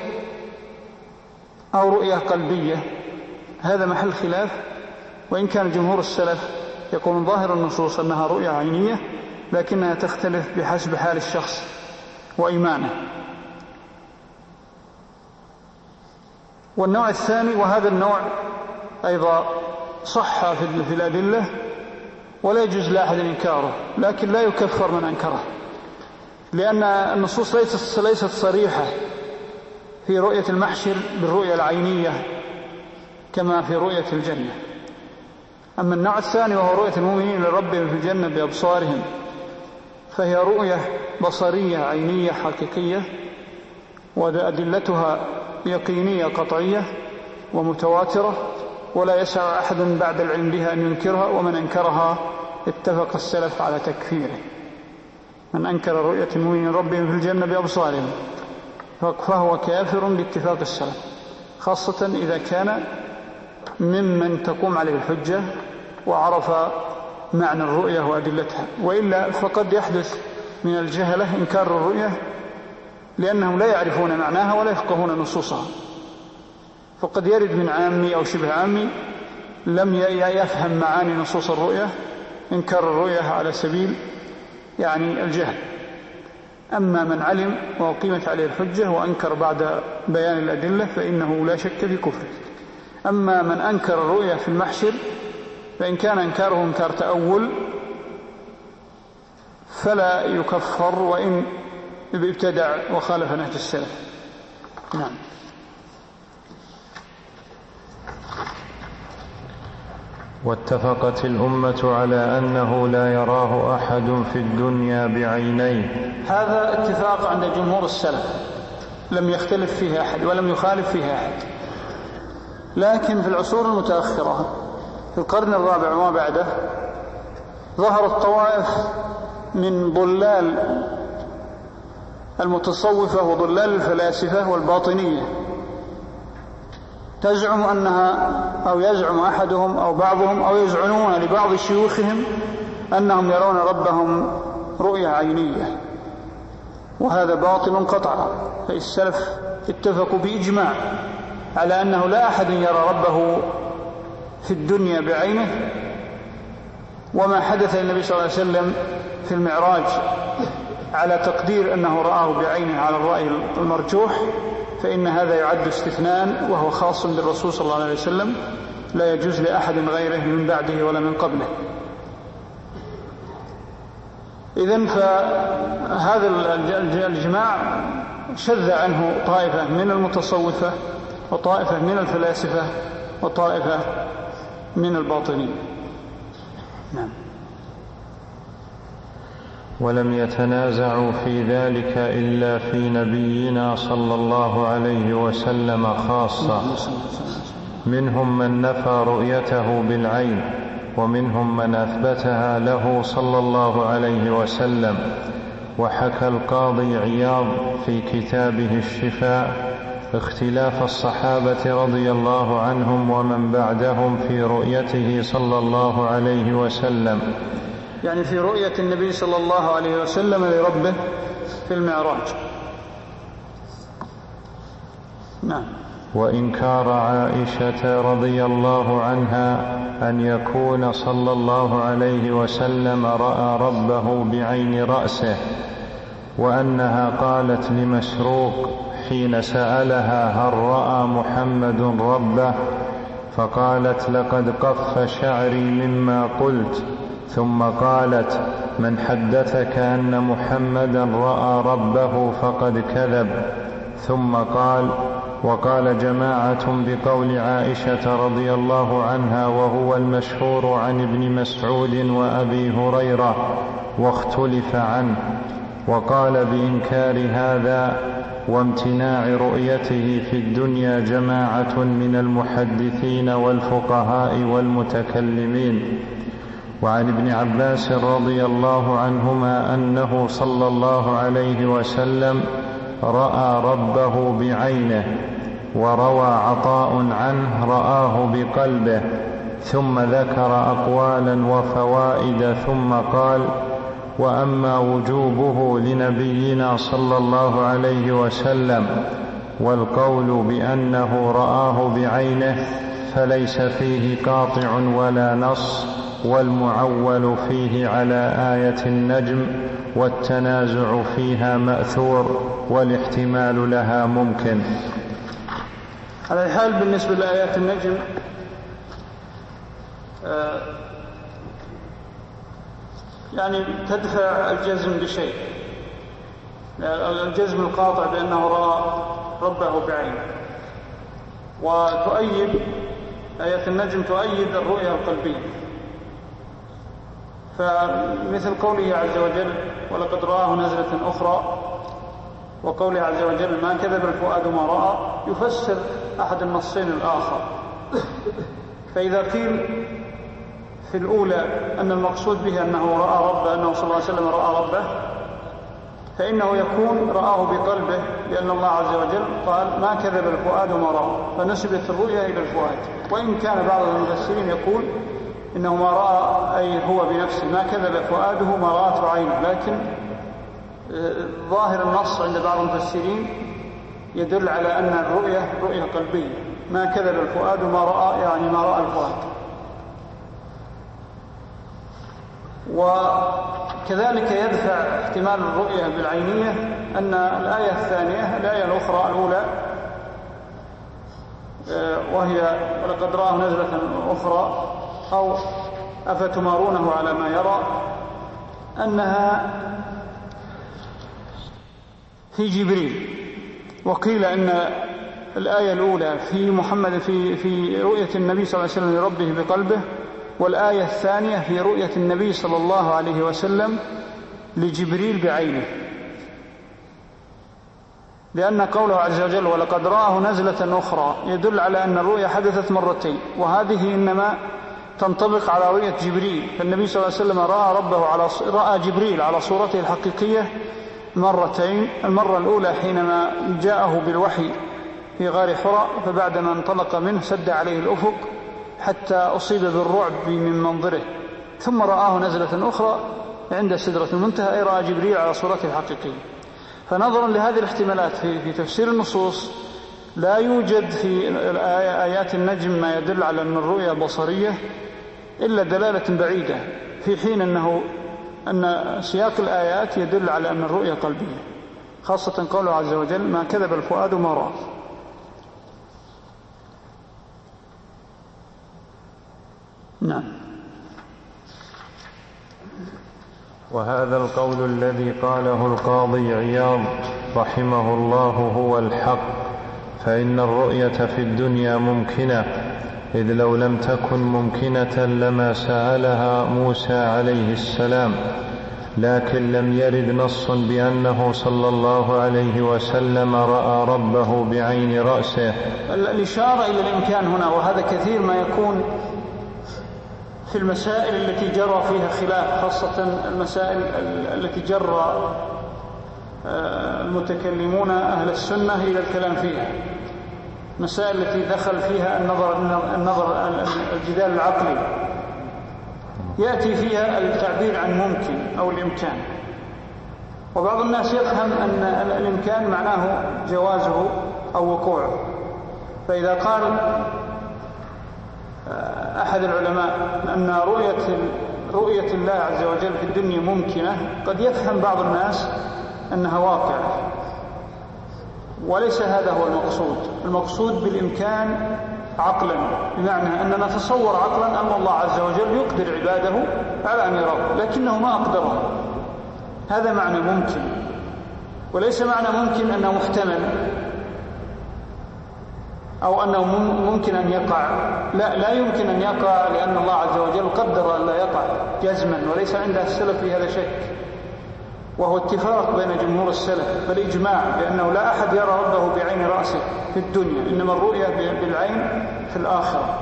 Speaker 1: أو رؤية قلبية، هذا محل خلاف. وإن كان جمهور السلف يقولون ظاهر النصوص أنها رؤية عينية، لكنها تختلف بحسب حال الشخص وإيمانه. والنوع الثاني، وهذا النوع أيضا صح في الأدلة ولا يجوز لأحد إنكاره، لكن لا يكفر من أنكره، لأن النصوص ليست ليست صريحة في رؤية المحشر بالرؤية العينية كما في رؤية الجنة. أما النوع الثاني وهو رؤية المؤمنين لربهم في الجنة بأبصارهم، فهي رؤية بصرية عينية حقيقية، وأدلتها يقينية قطعية ومتواترة، ولا يسع أحد بعد العلم بها أن ينكرها، ومن أنكرها اتفق السلف على تكفيره. من أنكر رؤية المؤمنين ربهم في الجنة بأبصارهم فهو كافر باتفاق السلف، خاصة إذا كان ممن تقوم عليه الحجة وعرف معنى الرؤية وأدلتها، وإلا فقد يحدث من الجهلة إنكار الرؤية لأنهم لا يعرفون معناها ولا يفقهون نصوصها، فقد يرد من عامي أو شبه عامي لم يفهم معاني نصوص الرؤية إنكار الرؤية على سبيل يعني الجهل. أما من علم وقيمت عليه الحجة وأنكر بعد بيان الأدلة فإنه لا شك في كفره. أما من أنكر الرؤية في المحشر فإن كان إنكاره إنكار تأول فلا يكفر وإن ابتدع وخالف نهج السلف. نعم.
Speaker 3: واتفقت الأمة على أنه لا يراه أحد في الدنيا بعينيه.
Speaker 1: هذا اتفاق عند جمهور السلف لم يختلف فيه أحد ولم يخالف فيه أحد. لكن في العصور المتأخرة في القرن الرابع وما بعده ظهرت طوائف من ضلال المتصوفة وضلال الفلاسفة والباطنية تزعم أنها أو يزعم أحدهم أو بعضهم أو يزعمون لبعض شيوخهم أنهم يرون ربهم رؤية عينية، وهذا باطل قطعا. فالسلف اتفقوا بإجماع على أنه لا أحد يرى ربه في الدنيا بعينه، وما حدث للنبي صلى الله عليه وسلم في المعراج على تقدير أنه رآه بعينه على الرأي المرجوح فإن هذا يعد استثناء وهو خاص بالرسول صلى الله عليه وسلم، لا يجوز لأحد غيره من بعده ولا من قبله. إذن فهذا الجماع شذ عنه طائفة من المتصوفة وطائفة من الفلاسفة وطائفة من الباطنين. نعم.
Speaker 3: ولم يتنازعوا في ذلك إلا في نبينا صلى الله عليه وسلم خاصة، منهم من نفى رؤيته بالعين ومنهم من أثبتها له صلى الله عليه وسلم. وحكى القاضي عياض في كتابه الشفاء اختلاف الصحابة رضي الله عنهم ومن بعدهم في رؤيته صلى الله عليه وسلم،
Speaker 1: يعني في رؤية النبي صلى الله عليه وسلم لربه في المعراج. نعم.
Speaker 3: وإنكار عائشة رضي الله عنها أن يكون صلى الله عليه وسلم رأى ربه بعين رأسه، وأنها قالت لمسروق حين سألها هل رأى محمد ربه فقالت لقد قف شعري مما قلت، ثم قالت من حدثك أن محمدا رأى ربه فقد كذب. ثم قال وقال جماعة بقول عائشة رضي الله عنها وهو المشهور عن ابن مسعود وأبي هريرة واختلف عنه، وقال بإنكار هذا وامتناع رؤيته في الدنيا جماعة من المحدثين والفقهاء والمتكلمين. وعن ابن عباس رضي الله عنهما أنه صلى الله عليه وسلم رأى ربه بعينه، وروى عطاء عنه رآه بقلبه، ثم ذكر أقوالا وفوائد ثم قال: وأما وجوبه لنبينا صلى الله عليه وسلم والقول بأنه رآه بعينه فليس فيه قاطع ولا نص، والمعول فيه على آية النجم، والتنازع فيها مأثور، والاحتمال لها ممكن.
Speaker 1: على الحال بالنسبة لآيات النجم آه يعني تدفع الجزم بشيء، الجزم القاطع بأنه رأى ربه بعينه، وتؤيد آيات النجم تؤيد الرؤية القلبية، فمثل قوله عز وجل: ولقد رآه نزلة أخرى، وقوله عز وجل: ما كذب الفؤاد ما رأى، يفسر أحد النصين الآخر. فإذا قيل في الأولى أن المقصود به أنه رأى ربه، أنه صلى الله عليه وسلم رأى ربه، فإنه يكون رآه بقلبه، لأن الله عز وجل قال: ما كذب الفؤاد ما رأى، فنسبت الرؤية إلى الفؤاد. وإن كان بعض المفسرين يقول إنه ما رأى أي هو بنفسه، ما كذب فؤاده ما رأته عينه، لكن ظاهر النص عند بعض المفسرين يدل على أن الرؤية رؤية قلبية، ما كذب الفؤاد ما رأى، يعني ما رأى الفؤاد. وكذلك يدفع احتمال الرؤية بالعينية أن الآية الثانية، الآية الأخرى الأولى وهي: ولقد رآه نزلة أخرى، أو أفتمارونه على ما يرى، أنها في جبريل. وقيل أن الآية الأولى في محمد في في رؤية النبي صلى الله عليه وسلم لربه بقلبه، والآية الثانية في رؤية النبي صلى الله عليه وسلم لجبريل بعينه، لأن قوله عز وجل: ولقد رآه نزلة أخرى، يدل على أن الرؤية حدثت مرتين، وهذه إنما تنطبق على رؤية جبريل. فالنبي صلى الله عليه وسلم رأى ربه على رأى جبريل على صورته الحقيقية مرتين، المرة الأولى حينما جاءه بالوحي في غار حراء، فبعدما انطلق منه سد عليه الأفق حتى أصيب بالرعب من منظره، ثم رآه نزلة أخرى عند سدرة المنتهى، أي رأى جبريل على صورته الحقيقية. فنظرا لهذه الاحتمالات في, في تفسير النصوص، لا يوجد في آيات النجم ما يدل على أن الرؤيا بصرية إلا دلالة بعيدة، في حين أنه أن سياق الآيات يدل على أن الرؤيا قلبية، خاصة قوله عز وجل: ما كذب الفؤاد ما رأى. نعم.
Speaker 3: وهذا القول الذي قاله القاضي عياض رحمه الله هو الحق، فإن الرؤية في الدنيا ممكنة، إذ لو لم تكن ممكنة لما سألها موسى عليه السلام، لكن لم يرد نص بأنه صلى الله عليه وسلم رأى ربه بعين رأسه.
Speaker 1: الإشارة إلى الإمكان هنا، وهذا كثير ما يكون في المسائل التي جرى فيها خلاف، خاصة المسائل التي جرى المتكلمون أهل السنة إلى الكلام فيها، مسائل التي دخل فيها النظر, النظر الجدال العقلي، يأتي فيها التعبير عن ممكن أو الإمكان. وبعض الناس يفهم أن الإمكان معناه جوازه أو وقوعه، فإذا قال أحد العلماء أن رؤية, رؤية الله عز وجل في الدنيا ممكنة، قد يفهم بعض الناس أنها واقعة، وليس هذا هو المقصود. المقصود بالإمكان عقلا، بمعنى أننا نتصور عقلا أن الله عز وجل يقدر عباده على أن يراه، لكنه ما أقدره. هذا معنى ممكن، وليس معنى ممكن أنه محتمل أو أنه ممكن أن يقع. لا, لا يمكن أن يقع، لأن الله عز وجل قدر أن لا يقع جزما، وليس عند السلف في هذا شك، وهو اتفاق بين جمهور السلف، بل إجماع، لأنه لا أحد يرى ربه بعين رأسه في الدنيا، إنما الرؤية بالعين في الآخرة.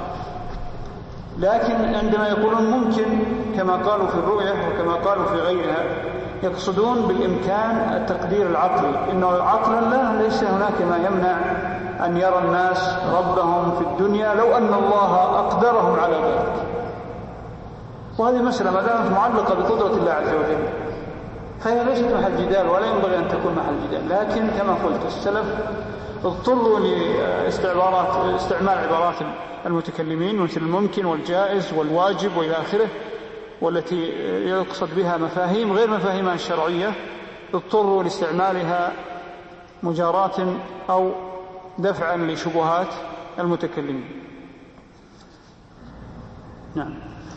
Speaker 1: لكن عندما يقولون ممكن كما قالوا في الرؤية وكما قالوا في غيرها، يقصدون بالإمكان التقدير العقلي، إنه عقلا لا ليس هناك ما يمنع أن يرى الناس ربهم في الدنيا لو أن الله أقدرهم على ذلك. وهذه مسألة ما دامت معلقة بقدرة الله عز وجل فهي ليست محل جدال ولا ينبغي أن تكون محل جدال. لكن كما قلت السلف اضطروا لاستعمال عبارات المتكلمين مثل الممكن والجائز والواجب وإلى آخره، والتي يقصد بها مفاهيم غير مفاهيمها الشرعية، اضطروا لاستعمالها مجاراة أو دفعا لشبهات المتكلمين. نعم.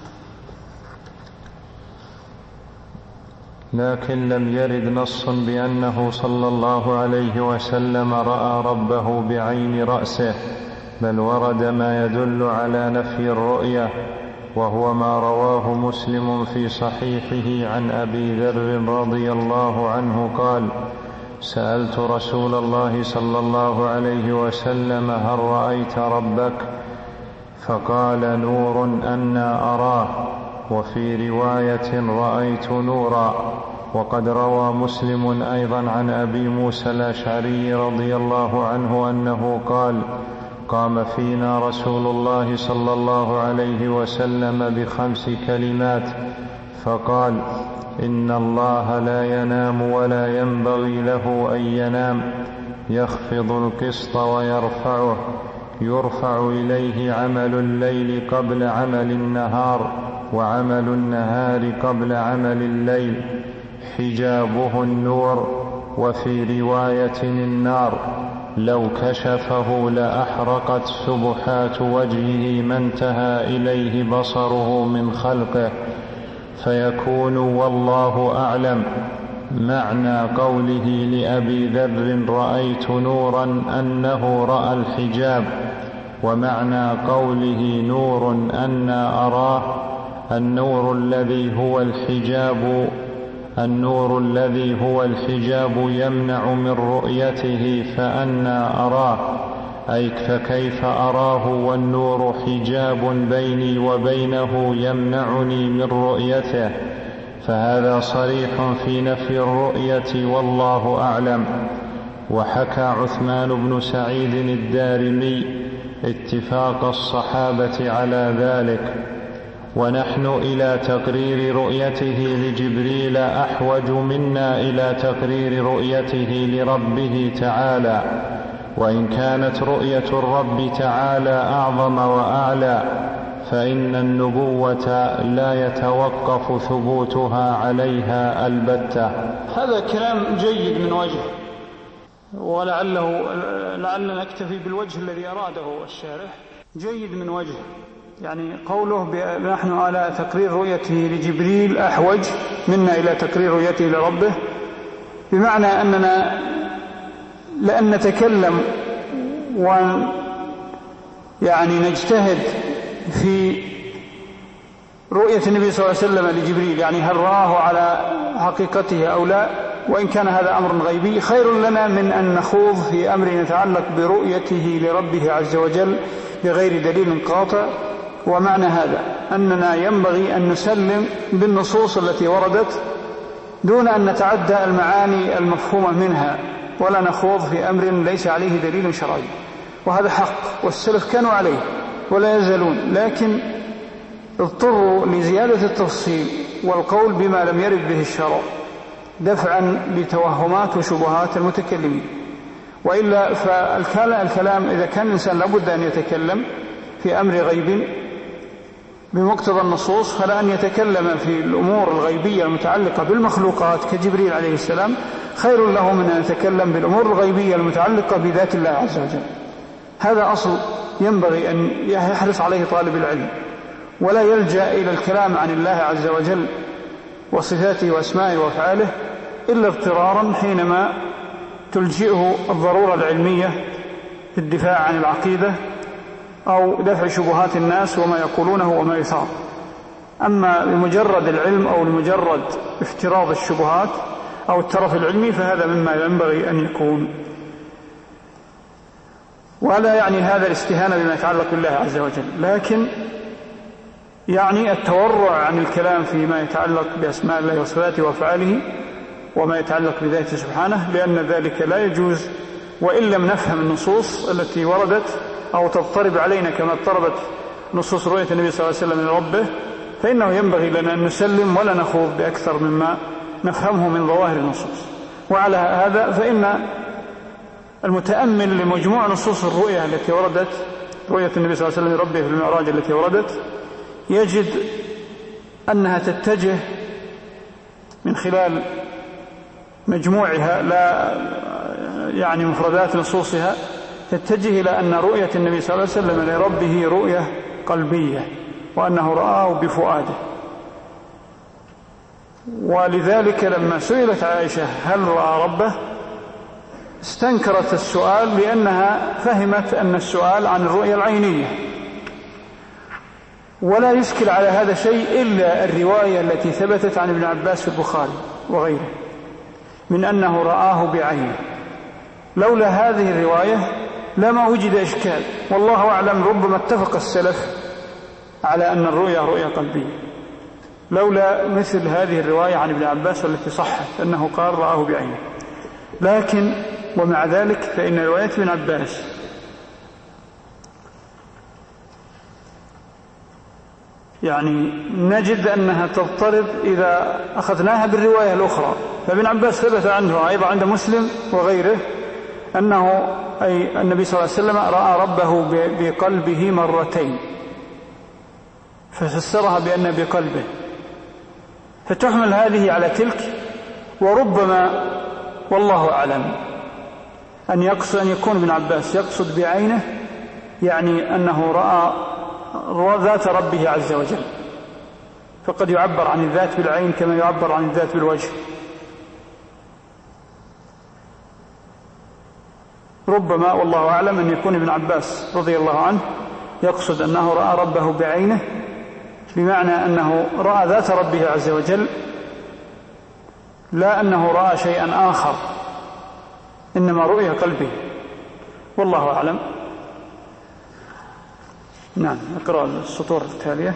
Speaker 3: لكن لم يرد نص بأنه صلى الله عليه وسلم رأى ربه بعين رأسه، بل ورد ما يدل على نفي الرؤية، وهو ما رواه مسلم في صحيحه عن أبي ذر رضي الله عنه قال: سألت رسول الله صلى الله عليه وسلم: هل رأيت ربك؟ فقال: نور أنا أراه. وفي رواية: رأيت نورا. وقد روى مسلم أيضا عن أبي موسى الأشعري رضي الله عنه أنه قال: قام فينا رسول الله صلى الله عليه وسلم بخمس كلمات فقال: إن الله لا ينام ولا ينبغي له أن ينام، يخفض القسط ويرفعه، يرفع إليه عمل الليل قبل عمل النهار، وعمل النهار قبل عمل الليل، حجابه النور. وفي رواية: النار لو كشفه لأحرقت سبحات وجهه ما انتهى إليه بصره من خلقه. فيكون والله أعلم معنى قوله لأبي ذر: رأيت نورا أنه رأى الحجاب، ومعنى قوله: نور أنا أراه النور الذي هو الحجاب النور الذي هو الحجاب يمنع من رؤيته فأنا أراه، أي فكيف أراه والنور حجاب بيني وبينه يمنعني من رؤيته. فهذا صريح في نفي الرؤية والله أعلم. وحكى عثمان بن سعيد الدارمي اتفاق الصحابة على ذلك. ونحن إلى تقرير رؤيته لجبريل أحوج منا إلى تقرير رؤيته لربه تعالى، وإن كانت رؤية الرب تعالى أعظم وأعلى فإن النبوة لا يتوقف ثبوتها عليها البتة.
Speaker 1: هذا كلام جيد من وجه، ولعله لعلنا نكتفي بالوجه الذي أراده الشارح. جيد من وجه، يعني قوله نحن على تقرير رؤيته لجبريل أحوج منا إلى تقرير رؤيته لربه، بمعنى أننا لأن نتكلم ويعني نجتهد في رؤية النبي صلى الله عليه وسلم لجبريل، يعني هل رآه على حقيقته أو لا، وإن كان هذا أمر غيبي، خير لنا من أن نخوض في أمر يتعلق برؤيته لربه عز وجل بغير دليل قاطع. ومعنى هذا أننا ينبغي أن نسلم بالنصوص التي وردت دون أن نتعدى المعاني المفهومة منها، ولا نخوض في أمر ليس عليه دليل شرعي، وهذا حق والسلف كانوا عليه ولا يزالون، لكن اضطروا لزيادة التفصيل والقول بما لم يرد به الشرع دفعا لتوهمات وشبهات المتكلمين. وإلا فالكلام إذا كان الإنسان لابد أن يتكلم في أمر غيب بمقتضى النصوص، فلا أن يتكلم في الأمور الغيبية المتعلقة بالمخلوقات كجبريل عليه السلام خير له من أن يتكلم بالأمور الغيبية المتعلقة بذات الله عز وجل. هذا أصل ينبغي أن يحرص عليه طالب العلم، ولا يلجأ إلى الكلام عن الله عز وجل وصفاته وأسمائه وأفعاله إلا اضطرارا حينما تلجئه الضرورة العلمية في الدفاع عن العقيدة أو دفع شبهات الناس وما يقولونه وما يثار. أما لمجرد العلم أو لمجرد افتراض الشبهات أو الترف العلمي فهذا مما ينبغي أن يكون، ولا يعني هذا الاستهانة بما يتعلق بالله عز وجل، لكن يعني التورع عن الكلام فيما يتعلق بأسماء الله وصفاته وأفعاله وما يتعلق بذاته سبحانه، لأن ذلك لا يجوز وإن لم نفهم النصوص التي وردت أو تضطرب علينا كما اضطربت نصوص رؤية النبي صلى الله عليه وسلم لربه، فإنه ينبغي لنا أن نسلم ولا نخوض بأكثر مما نفهمه من ظواهر النصوص. وعلى هذا فإن المتأمل لمجموع نصوص الرؤية التي وردت، رؤية النبي صلى الله عليه وسلم لربه في المعراج التي وردت، يجد أنها تتجه من خلال مجموعها لا يعني مفردات نصوصها، تتجه إلى أن رؤية النبي صلى الله عليه وسلم لربه رؤية قلبية، وأنه رآه بفؤاده. ولذلك لما سئلت عائشة هل رأى ربه استنكرت السؤال، لأنها فهمت أن السؤال عن الرؤية العينية، ولا يشكل على هذا شيء إلا الرواية التي ثبتت عن ابن عباس في البخاري وغيره من أنه رآه بعينه. لولا هذه الرواية لما وجد إشكال، والله أعلم ربما اتفق السلف على أن الرؤيا رؤيا قلبية، لولا مثل هذه الرواية عن ابن عباس التي صحت أنه قال رآه بعينه. لكن ومع ذلك فإن رواية ابن عباس يعني نجد أنها تضطرب إذا أخذناها بالرواية الأخرى. فابن عباس ثبت عنه أيضا عند مسلم وغيره أنه أي النبي صلى الله عليه وسلم رأى ربه بقلبه مرتين، ففسرها بأن بقلبه، فتحمل هذه على تلك. وربما والله أعلم أن يقصد أن يكون ابن عباس يقصد بعينه يعني أنه رأى ذات ربه عز وجل، فقد يعبر عن الذات بالعين كما يعبر عن الذات بالوجه. ربما والله أعلم أن يكون ابن عباس رضي الله عنه يقصد أنه رأى ربه بعينه، بمعنى أنه رأى ذات ربه عز وجل، لا أنه رأى شيئا آخر، إنما رؤية قلبه، والله أعلم. نعم، اقرأ السطور التالية.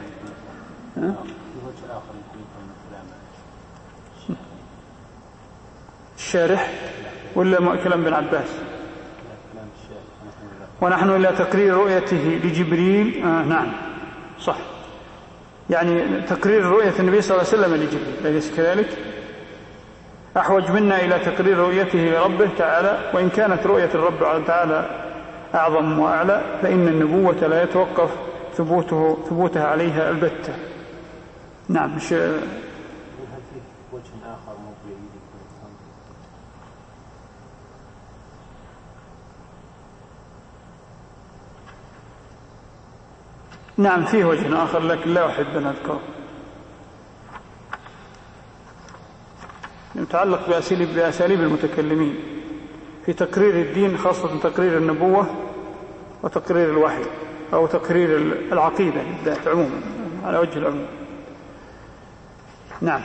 Speaker 1: الشارح ولا كلام ابن عباس؟ ونحن إلى تقرير رؤيته لجبريل. آه نعم صح، يعني تقرير رؤية النبي صلى الله عليه وسلم لجبريل، أليس كذلك؟ أحوج منا إلى تقرير رؤيته لربه تعالى، وإن كانت رؤية الرب تعالى أعظم وأعلى، فإن النبوة لا يتوقف ثبوته ثبوتها عليها البتة. نعم. مش نعم فيه وجه آخر لكن لا أحب أن أذكره، يتعلق بأساليب بأساليب المتكلمين في تقرير الدين، خاصة تقرير النبوة وتقرير الوحي أو تقرير العقيدة بالذات عموما على وجه العموم. نعم.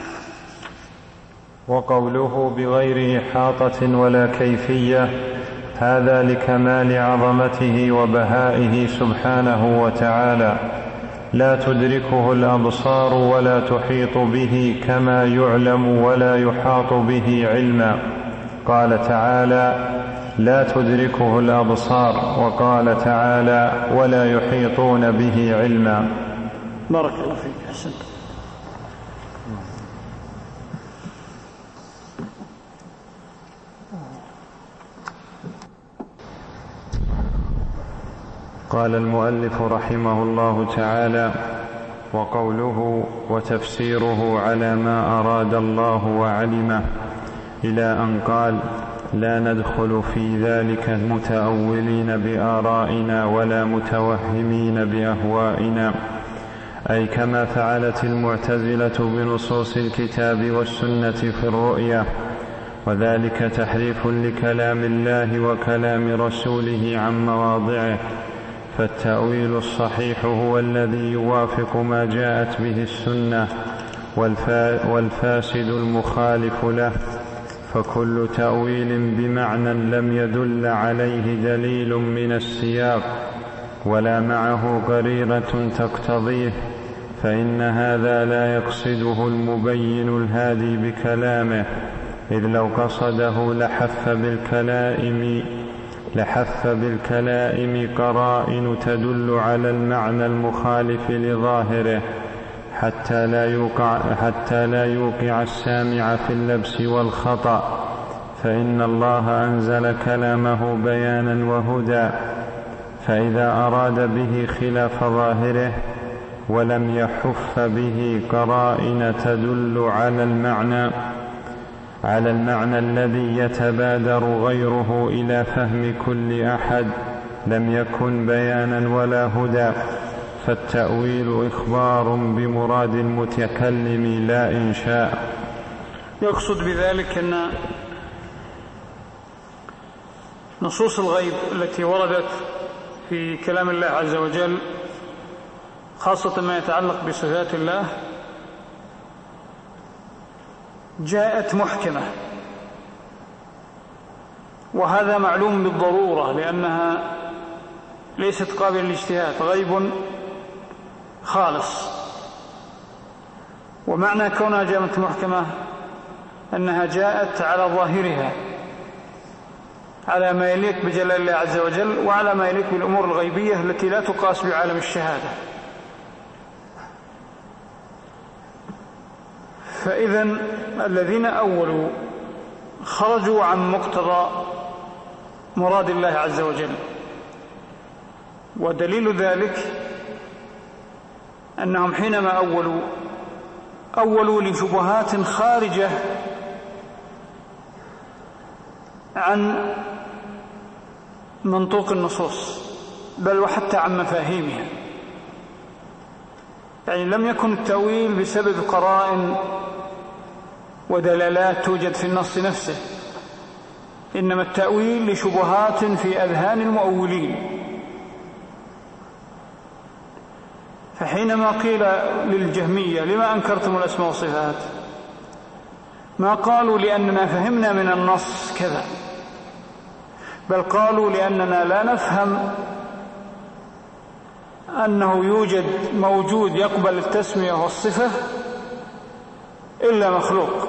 Speaker 3: وقوله بغير إحاطة ولا كيفية، هذا لكمال عظمته وبهائه سبحانه وتعالى، لا تدركه الأبصار ولا تحيط به كما يعلم ولا يحاط به علما. قال تعالى: لا تدركه الأبصار، وقال تعالى: ولا يحيطون به علما.
Speaker 1: بارك الله فيك، أحسنت.
Speaker 3: قال المؤلف رحمه الله تعالى: وقوله وتفسيره على ما أراد الله وعلمه، إلى أن قال: لا ندخل في ذلك متأولين بآرائنا ولا متوهمين بأهوائنا، أي كما فعلت المعتزلة بنصوص الكتاب والسنة في الرؤيا، وذلك تحريف لكلام الله وكلام رسوله عن مواضعه. فالتأويل الصحيح هو الذي يوافق ما جاءت به السنة، والفاسد المخالف له. فكل تأويل بمعنى لم يدل عليه دليل من السياق ولا معه قرينة تقتضيه فإن هذا لا يقصده المبين الهادي بكلامه، إذ لو قصده لحف بالكلائم لحف بالكلائم قرائن تدل على المعنى المخالف لظاهره، حتى لا يوقع, حتى لا يوقع السامع في اللبس والخطأ، فإن الله أنزل كلامه بيانا وهدى، فإذا أراد به خلاف ظاهره ولم يحف به قرائن تدل على المعنى على المعنى الذي يتبادر غيره إلى فهم كل أحد لم يكن بيانا ولا هدى، فالتأويل إخبار بمراد المتكلم لا إنشاء.
Speaker 1: يقصد بذلك أن نصوص الغيب التي وردت في كلام الله عز وجل، خاصة ما يتعلق بصفات الله، جاءت محكمة، وهذا معلوم بالضرورة لأنها ليست قابلة للاجتهاد، غيب خالص. ومعنى كونها جاءت محكمة أنها جاءت على ظاهرها، على ما يليق بجلال الله عز وجل، وعلى ما يليق بالأمور الغيبية التي لا تقاس بعالم الشهادة. فإذن الذين أولوا خرجوا عن مقتضى مراد الله عز وجل، ودليل ذلك أنهم حينما أولوا أولوا لشبهات خارجة عن منطوق النصوص، بل وحتى عن مفاهيمها. يعني لم يكن التأويل بسبب قرائن ودلالات توجد في النص نفسه، إنما التأويل لشبهات في أذهان المؤولين. فحينما قيل للجهمية لما أنكرتم الأسماء والصفات، ما قالوا لأننا فهمنا من النص كذا، بل قالوا لأننا لا نفهم أنه يوجد موجود يقبل التسمية والصفة إلا مخلوق،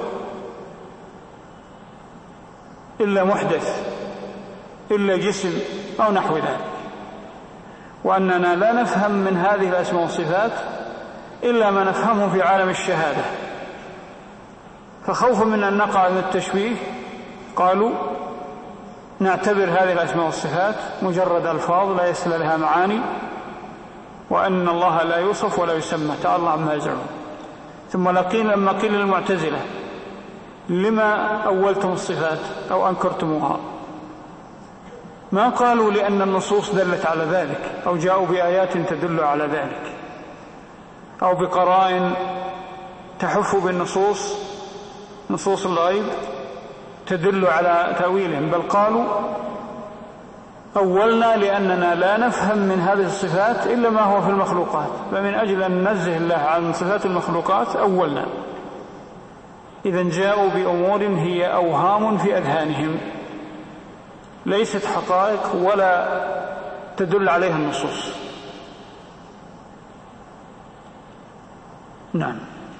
Speaker 1: إلا محدث، إلا جسم أو نحو ذلك، وأننا لا نفهم من هذه الأسماء والصفات إلا ما نفهمه في عالم الشهادة. فخوفا من أن نقع من التشبيه قالوا نعتبر هذه الأسماء والصفات مجرد ألفاظ لا يسل لها معاني، وأن الله لا يوصف ولا يسمى، تعالى الله عما يزعمون. ثم لقيل لما قيل للمعتزلة لما أولتم الصفات أو أنكرتموها، ما قالوا لأن النصوص دلت على ذلك أو جاءوا بآيات تدل على ذلك أو بقرائن تحف بالنصوص، نصوص الغيب تدل على تأويلهم، بل قالوا أولنا لأننا لا نفهم من هذه الصفات إلا ما هو في المخلوقات، فمن أجل أن ننزه الله عن صفات المخلوقات أولنا. إذن جاءوا بأمور هي أوهام في أذهانهم ليست حقائق ولا تدل عليها النصوص. نعم.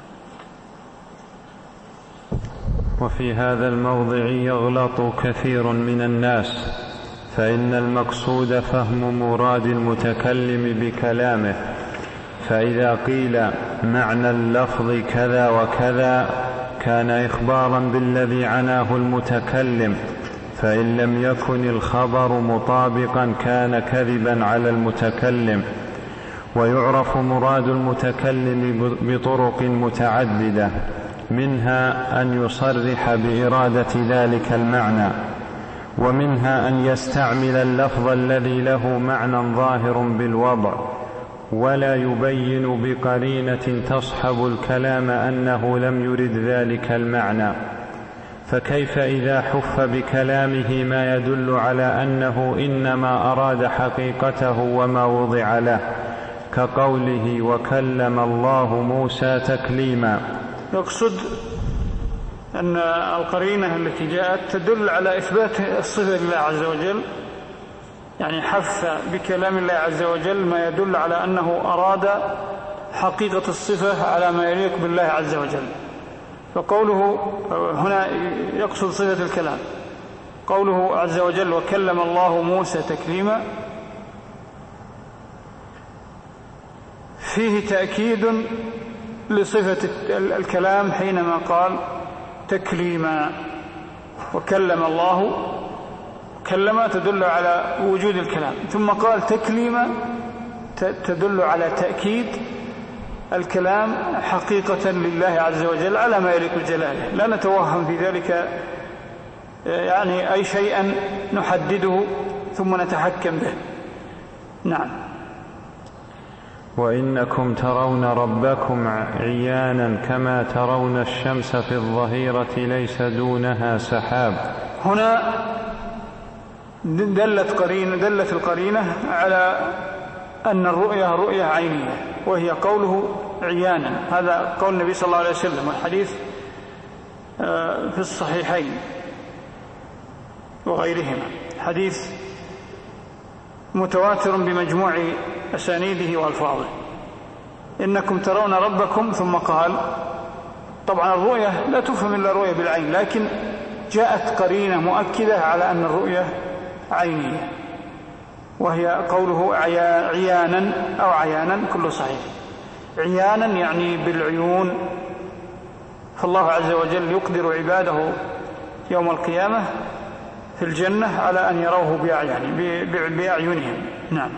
Speaker 3: وفي هذا الموضع يغلط كثير من الناس، فإن المقصود فهم مراد المتكلم بكلامه، فإذا قيل معنى اللفظ كذا وكذا كان إخبارا بالذي عناه المتكلم، فإن لم يكن الخبر مطابقا كان كذبا على المتكلم. ويعرف مراد المتكلم بطرق متعددة، منها أن يصرح بإرادة ذلك المعنى، ومنها أن يستعمل اللفظ الذي له معنى ظاهر بالوضع ولا يبين بقرينة تصحب الكلام أنه لم يرد ذلك المعنى. فكيف إذا حف بكلامه ما يدل على أنه إنما أراد حقيقته وما وضع له، كقوله وكلم الله موسى تكليما.
Speaker 1: يقصد أن القرينة التي جاءت تدل على إثبات الصفة لله عز وجل، يعني حث بكلام الله عز وجل ما يدل على أنه أراد حقيقة الصفة على ما يليق بالله عز وجل. فقوله هنا يقصد صفة الكلام، قوله عز وجل وكلم الله موسى تكليما فيه تأكيد لصفة الكلام حينما قال تكليما. وكلم الله، كلم تدل على وجود الكلام، ثم قال تكليما تدل على تأكيد الكلام حقيقة لله عز وجل على ما يليق بجلاله، لا نتوهم في ذلك يعني أي شيئا نحدده ثم نتحكم به. نعم.
Speaker 3: وإنكم ترون ربكم عيانا كما ترون الشمس في الظهيرة ليس دونها سحاب.
Speaker 1: هنا دلت قرينة دلت القرينة على أن الرؤية رؤية عينية، وهي قوله عيانا. هذا قول النبي صلى الله عليه وسلم، والحديث في الصحيحين وغيرهما، حديث متواتر بمجموع أسانيده وألفاظه. إنكم ترون ربكم، ثم قال طبعا الرؤية لا تفهم إلا الرؤية بالعين، لكن جاءت قرينة مؤكدة على أن الرؤية عينية، وهي قوله عيانا أو عيانا كله صحيح. عيانا يعني بالعيون، فالله عز وجل يقدر عباده يوم القيامة في الجنة على أن يروه بأعينهم. نعم.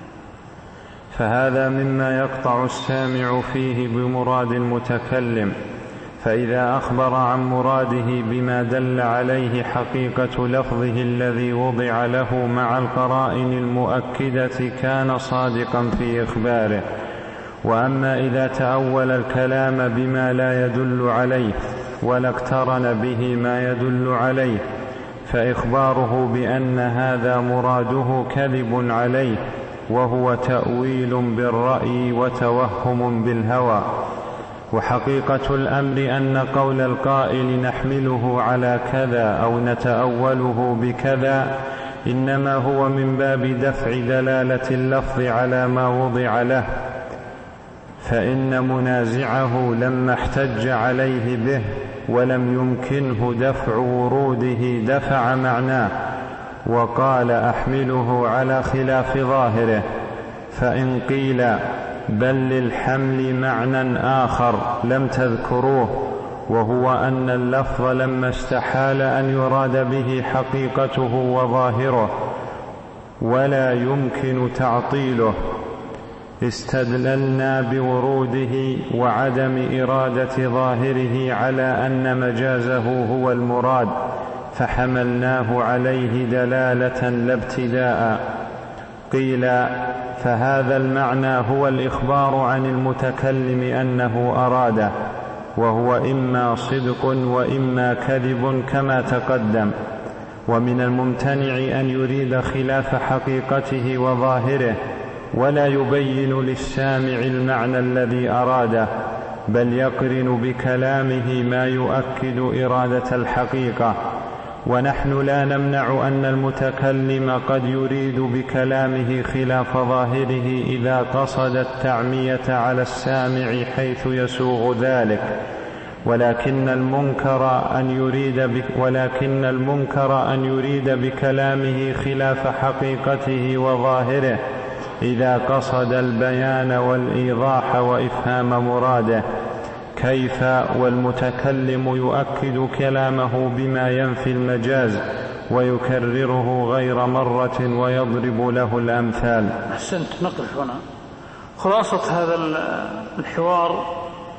Speaker 3: فهذا مما يقطع السامع فيه بمراد المتكلم، فإذا أخبر عن مراده بما دل عليه حقيقة لفظه الذي وضع له مع القرائن المؤكدة كان صادقا في إخباره. وأما إذا تأول الكلام بما لا يدل عليه ولا اقترن به ما يدل عليه فإخباره بأن هذا مراده كذب عليه، وهو تأويل بالرأي وتوهم بالهوى. وحقيقة الأمر أن قول القائل نحمله على كذا أو نتأوله بكذا إنما هو من باب دفع دلالة اللفظ على ما وضع له، فإن منازعه لما احتج عليه به ولم يمكنه دفع وروده دفع معناه وقال أحمله على خلاف ظاهره. فإن قيل بل للحمل معنى آخر لم تذكروه، وهو أن اللفظ لما استحال أن يراد به حقيقته وظاهره ولا يمكن تعطيله استدللنا بوروده وعدم إرادة ظاهره على أن مجازه هو المراد، فحملناه عليه دلالة لا ابتداء. قيل فهذا المعنى هو الإخبار عن المتكلم أنه أراده، وهو إما صدق وإما كذب كما تقدم. ومن الممتنع أن يريد خلاف حقيقته وظاهره ولا يبين للسامع المعنى الذي أراده، بل يقرن بكلامه ما يؤكد إرادة الحقيقة. ونحن لا نمنع أن المتكلم قد يريد بكلامه خلاف ظاهره إذا قصد التعمية على السامع حيث يسوغ ذلك، ولكن المنكر أن يريد بك ولكن المنكر أن يريد بكلامه خلاف حقيقته وظاهره إذا قصد البيان والإيضاح وإفهام مراده. كيف والمتكلم يؤكد كلامه بما ينفي المجاز ويكرره غير مرة ويضرب له الأمثال.
Speaker 1: أحسنت. نقف هنا. خلاصة هذا الحوار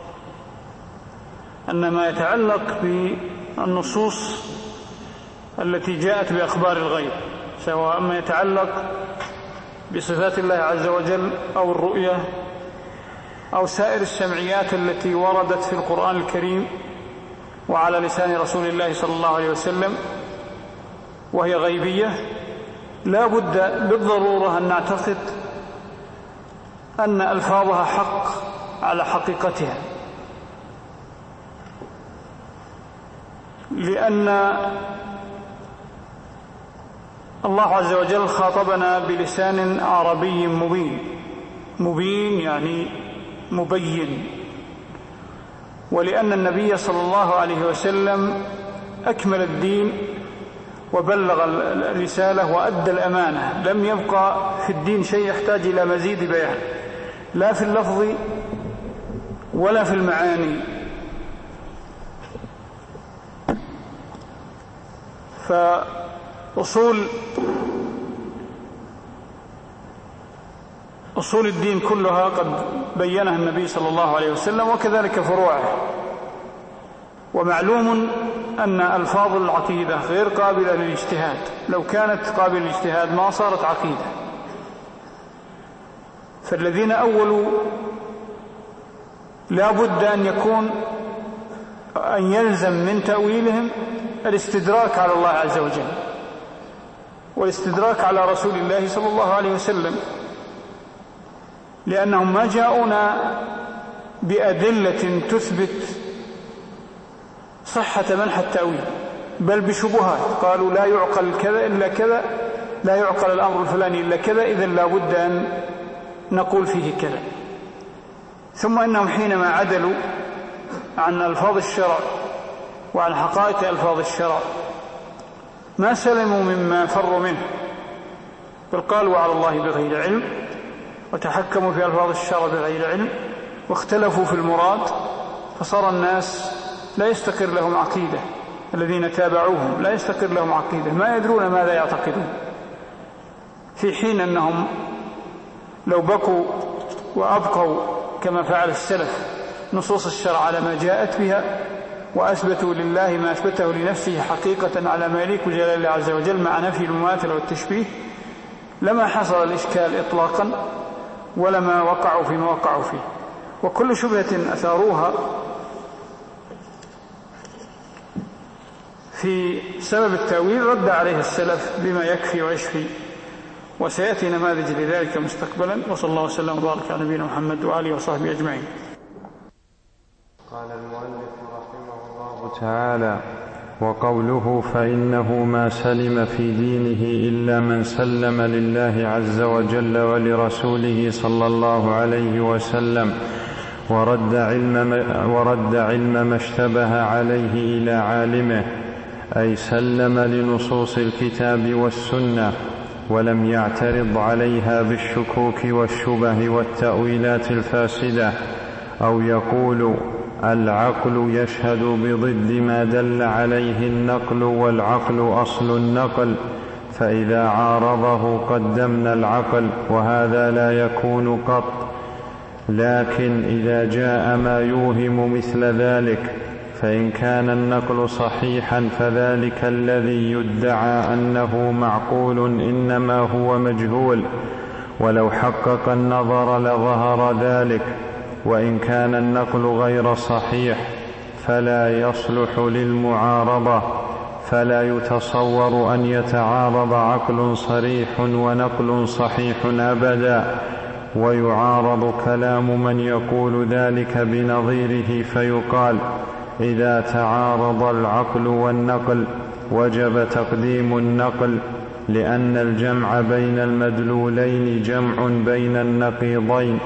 Speaker 1: أن ما يتعلق بالنصوص التي جاءت بأخبار الغيب، سواء ما يتعلق بصفات الله عز وجل أو الرؤية أو سائر السمعيات التي وردت في القرآن الكريم وعلى لسان رسول الله صلى الله عليه وسلم وهي غيبية، لا بد بالضرورة أن نعتقد أن ألفاظها حق على حقيقتها، لأن الله عز وجل خاطبنا بلسان عربي مبين. مبين يعني مبين، ولأن النبي صلى الله عليه وسلم أكمل الدين وبلغ الرسالة وأدى الأمانة، لم يبقى في الدين شيء يحتاج إلى مزيد بيان، لا في اللفظ ولا في المعاني. فأصول أصول الدين كلها قد بينها النبي صلى الله عليه وسلم، وكذلك فروعه. ومعلوم أن ألفاظ العقيدة غير قابلة للاجتهاد، لو كانت قابلة للاجتهاد ما صارت عقيدة. فالذين أولوا لا بد أن يكون أن يلزم من تأويلهم الاستدراك على الله عز وجل والاستدراك على رسول الله صلى الله عليه وسلم، لأنهم ما جاءونا بأدلة تثبت صحة منح التأويل، بل بشبهات. قالوا لا يعقل كذا إلا كذا، لا يعقل الأمر الفلاني إلا كذا، إذن لا بد أن نقول فيه كذا. ثم إنهم حينما عدلوا عن ألفاظ الشرع وعن حقائق ألفاظ الشرع ما سلموا مما فروا منه، بل قالوا على الله بغير علم، وتحكموا في ألفاظ الشرع بغير علم، واختلفوا في المراد، فصار الناس لا يستقر لهم عقيدة، الذين تابعوهم لا يستقر لهم عقيدة، ما يدرون ماذا يعتقدون، في حين أنهم لو بقوا وأبقوا كما فعل السلف نصوص الشرع على ما جاءت بها، وأثبتوا لله ما أثبته لنفسه حقيقة على ما يليق بجلال الله عز وجل مع نفي المماثلة والتشبيه، لما حصل الإشكال إطلاقا ولما وقعوا فيما وقعوا فيه. وكل شبهة أثاروها في سبب التأويل رد عليها السلف بما يكفي ويشفي، وسيأتي نماذج لذلك مستقبلا. وصلى الله وسلم وبارك على نبينا محمد وآله وصحبه أجمعين.
Speaker 3: قال المؤلف رحمه الله تعالى: وقوله فإنه ما سلم في دينه إلا من سلم لله عز وجل ولرسوله صلى الله عليه وسلم ورد علم, ورد علم ما اشتبه عليه إلى عالمه، أي سلم لنصوص الكتاب والسنة ولم يعترض عليها بالشكوك والشبه والتأويلات الفاسدة، أو يقول العقل يشهد بضد ما دل عليه النقل والعقل أصل النقل، فإذا عارضه قدمنا العقل، وهذا لا يكون قط. لكن إذا جاء ما يوهم مثل ذلك، فإن كان النقل صحيحا فذلك الذي يدعى أنه معقول إنما هو مجهول، ولو حقق النظر لظهر ذلك. وإن كان النقل غير صحيح فلا يصلح للمعارضة، فلا يتصور أن يتعارض عقل صريح ونقل صحيح أبدا، ويعارض كلام من يقول ذلك بنظيره، فيقال إذا تعارض العقل والنقل وجب تقديم النقل، لأن الجمع بين المدلولين جمع بين النقيضين،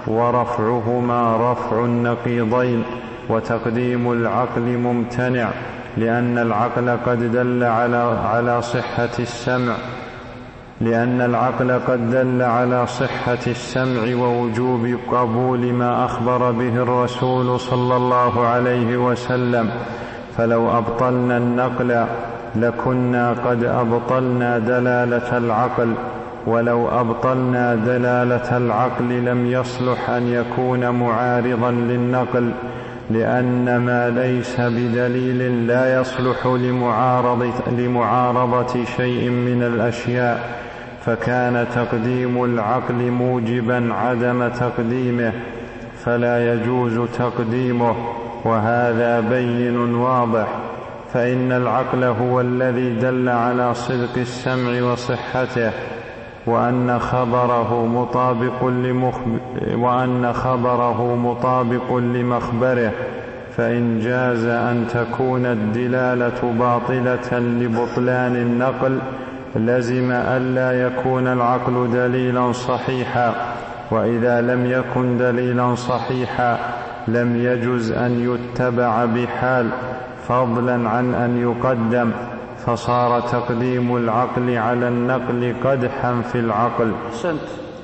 Speaker 3: ورفعهما رفع النقيضين، وتقديم العقل ممتنع، لأن العقل قد دل على على صحة السمع لأن العقل قد دل على صحة السمع ووجوب قبول ما أخبر به الرسول صلى الله عليه وسلم. فلو أبطلنا النقل لكنا قد أبطلنا دلالة العقل، ولو أبطلنا دلالة العقل لم يصلح أن يكون معارضا للنقل، لأن ما ليس بدليل لا يصلح لمعارضة, لمعارضة شيء من الأشياء، فكان تقديم العقل موجبا عدم تقديمه، فلا يجوز تقديمه، وهذا بين واضح. فإن العقل هو الذي دل على صدق السمع وصحته، وأن خبره مطابق لمخبر وأن خبره مطابق لمخبره، فإن جاز أن تكون الدلالة باطلة لبطلان النقل لزم ألا يكون العقل دليلا صحيحا، وإذا لم يكن دليلا صحيحا لم يجز أن يتبع بحال، فضلا عن أن يقدم، فصار تقديم العقل على النقل قدحا في العقل.
Speaker 1: أحسنت.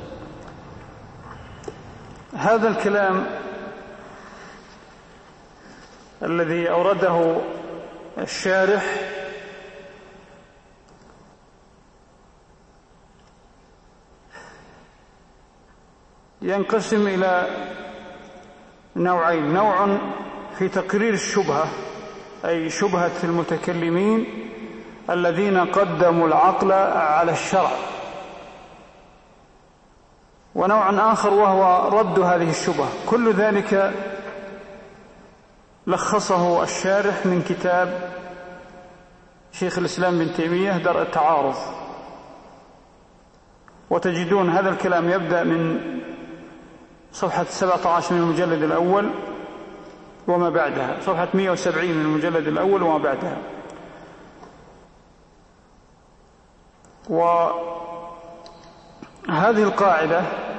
Speaker 1: هذا الكلام الذي أورده الشارح ينقسم إلى نوعين: نوع في تقرير الشبهة، أي شبهة المتكلمين الذين قدموا العقل على الشرع، ونوع آخر وهو رد هذه الشبهة. كل ذلك لخصه الشارح من كتاب شيخ الإسلام بن تيمية درء التعارض، وتجدون هذا الكلام يبدأ من صفحة سبعة عشر من المجلد الأول وما بعدها، صفحة مئة وسبعين من المجلد الأول وما بعدها. وهذه القاعدة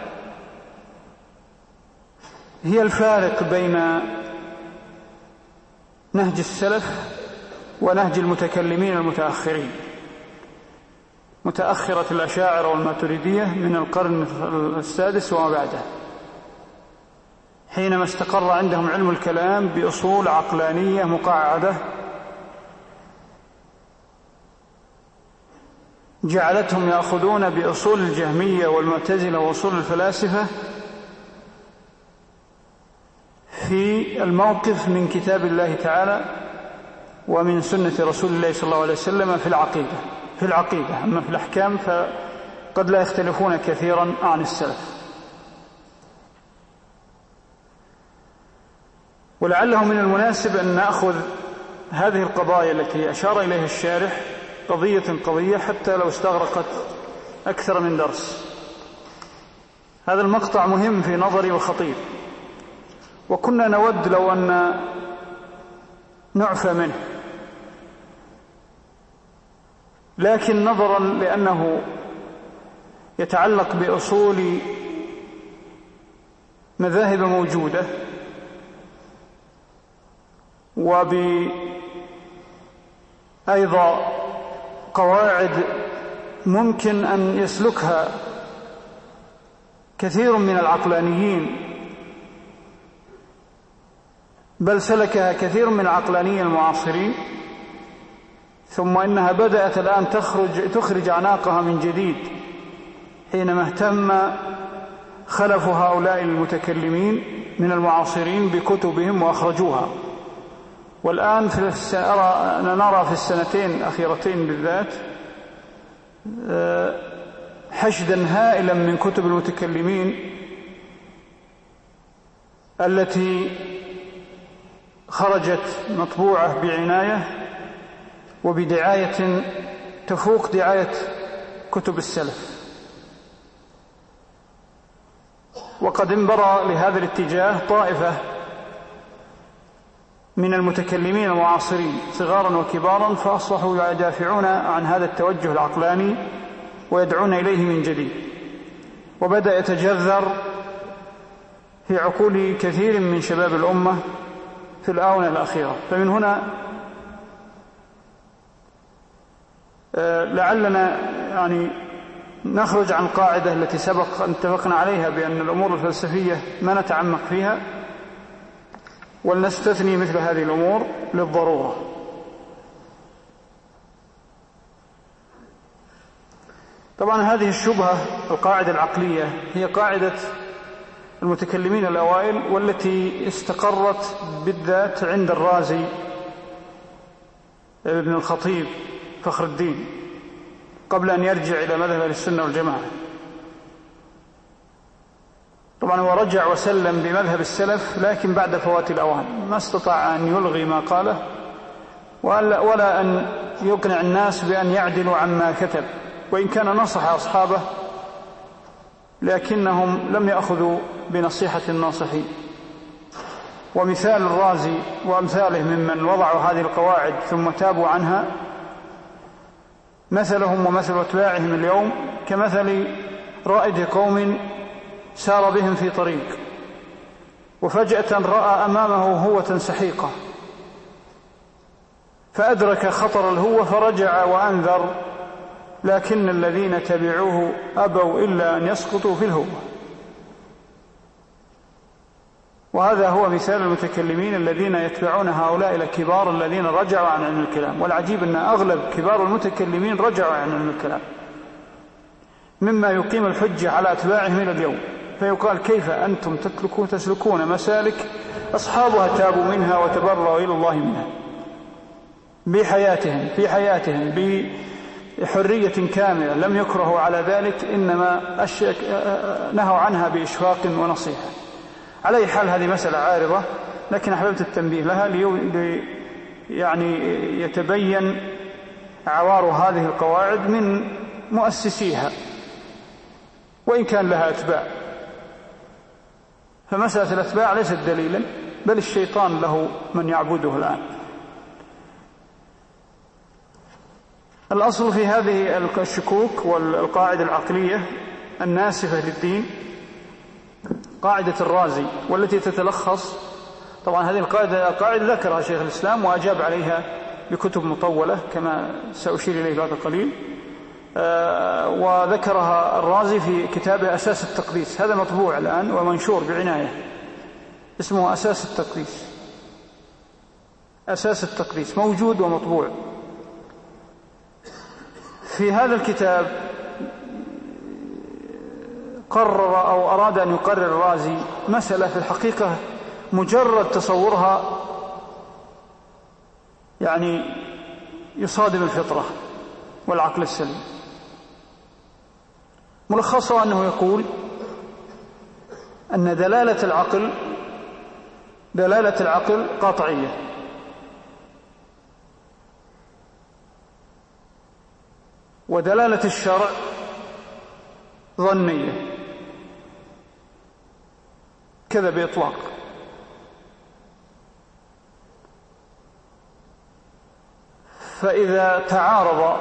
Speaker 1: هي الفارق بين نهج السلف ونهج المتكلمين المتأخرين، متأخرة الأشاعرة والماتريدية من القرن السادس وما بعده، حينما استقر عندهم علم الكلام بأصول عقلانية مقعدة جعلتهم يأخذون بأصول الجهمية والمعتزلة وأصول الفلاسفة في الموقف من كتاب الله تعالى ومن سنة رسول الله صلى الله عليه وسلم في العقيدة في العقيدة أما في الأحكام فقد لا يختلفون كثيرا عن السلف. ولعله من المناسب أن نأخذ هذه القضايا التي أشار إليها الشارح قضية قضية حتى لو استغرقت أكثر من درس. هذا المقطع مهم في نظري وخطير، وكنا نود لو أن نعفى منه، لكن نظرا لأنه يتعلق بأصول مذاهب موجودة وبأيضا قواعد ممكن أن يسلكها كثير من العقلانيين، بل سلكها كثير من العقلانيين المعاصرين، ثم إنها بدأت الآن تخرج, تخرج عناقها من جديد حينما اهتم خلف هؤلاء المتكلمين من المعاصرين بكتبهم وأخرجوها. والآن في أرى نرى في السنتين الأخيرتين بالذات حشدا هائلا من كتب المتكلمين التي خرجت مطبوعة بعناية وبدعاية تفوق دعاية كتب السلف. وقد انبرى لهذا الاتجاه طائفة من المتكلمين المعاصرين صغارا وكبارا، فأصبحوا يدافعون عن هذا التوجه العقلاني ويدعون إليه من جديد، وبدأ يتجذر في عقول كثير من شباب الأمة في الآونة الأخيرة. فمن هنا لعلنا يعني نخرج عن قاعدة التي سبق أن اتفقنا عليها بأن الأمور الفلسفية ما نتعمق فيها، ولنستثني مثل هذه الأمور للضرورة. طبعا هذه الشبهة القاعدة العقلية هي قاعدة المتكلمين الأوائل، والتي استقرت بالذات عند الرازي ابن الخطيب فخر الدين قبل أن يرجع إلى مذهب السنة والجماعة. طبعا هو رجع وسلم بمذهب السلف، لكن بعد فوات الأوان ما استطاع أن يلغي ما قاله ولا أن يقنع الناس بأن يعدلوا عما كتب، وإن كان نصح أصحابه لكنهم لم يأخذوا بنصيحة الناصحين. ومثال الرازي وأمثاله ممن وضعوا هذه القواعد ثم تابوا عنها مثلهم ومثل أتباعهم اليوم كمثل رائد قوم سار بهم في طريق وفجأة رأى أمامه هوة سحيقة فأدرك خطر الهوة فرجع وأنذر، لكن الذين تبعوه أبوا إلا أن يسقطوا في الهوة. وهذا هو مثال المتكلمين الذين يتبعون هؤلاء الكبار الذين رجعوا عن علم الكلام. والعجيب أن أغلب كبار المتكلمين رجعوا عن علم الكلام، مما يقيم الحجة على أتباعهم إلى اليوم. فيقال كيف أنتم تسلكون مسالك أصحابها تابوا منها وتبرأوا إلى الله منها بحياتهم في حياتهم بحرية كاملة، لم يكرهوا على ذلك، إنما نهوا عنها بإشفاق ونصيحة. على أي حال هذه مسألة عارضة، لكن أحببت التنبيه لها لي يعني يتبين عوار هذه القواعد من مؤسسيها وإن كان لها أتباع. فمسألة الأتباع ليست دليلا، بل الشيطان له من يعبده الآن. الأصل في هذه الشكوك والقاعدة العقلية الناسفة للدين قاعدة الرازي، والتي تتلخص، طبعا هذه القاعدة قاعدة ذكرها شيخ الإسلام وأجاب عليها بكتب مطولة كما سأشير إليه بعد قليل، آه وذكرها الرازي في كتابه أساس التقديس، هذا مطبوع الآن ومنشور بعناية، اسمه أساس التقديس. أساس التقديس موجود ومطبوع. في هذا الكتاب قرر أو أراد أن يقرر الرازي مسألة في الحقيقة مجرد تصورها يعني يصادم الفطرة والعقل السليم. ملخصه أنه يقول أن دلالة العقل دلالة العقل قاطعية، ودلالة الشرع ظنية، كذا بإطلاق. فإذا تعارض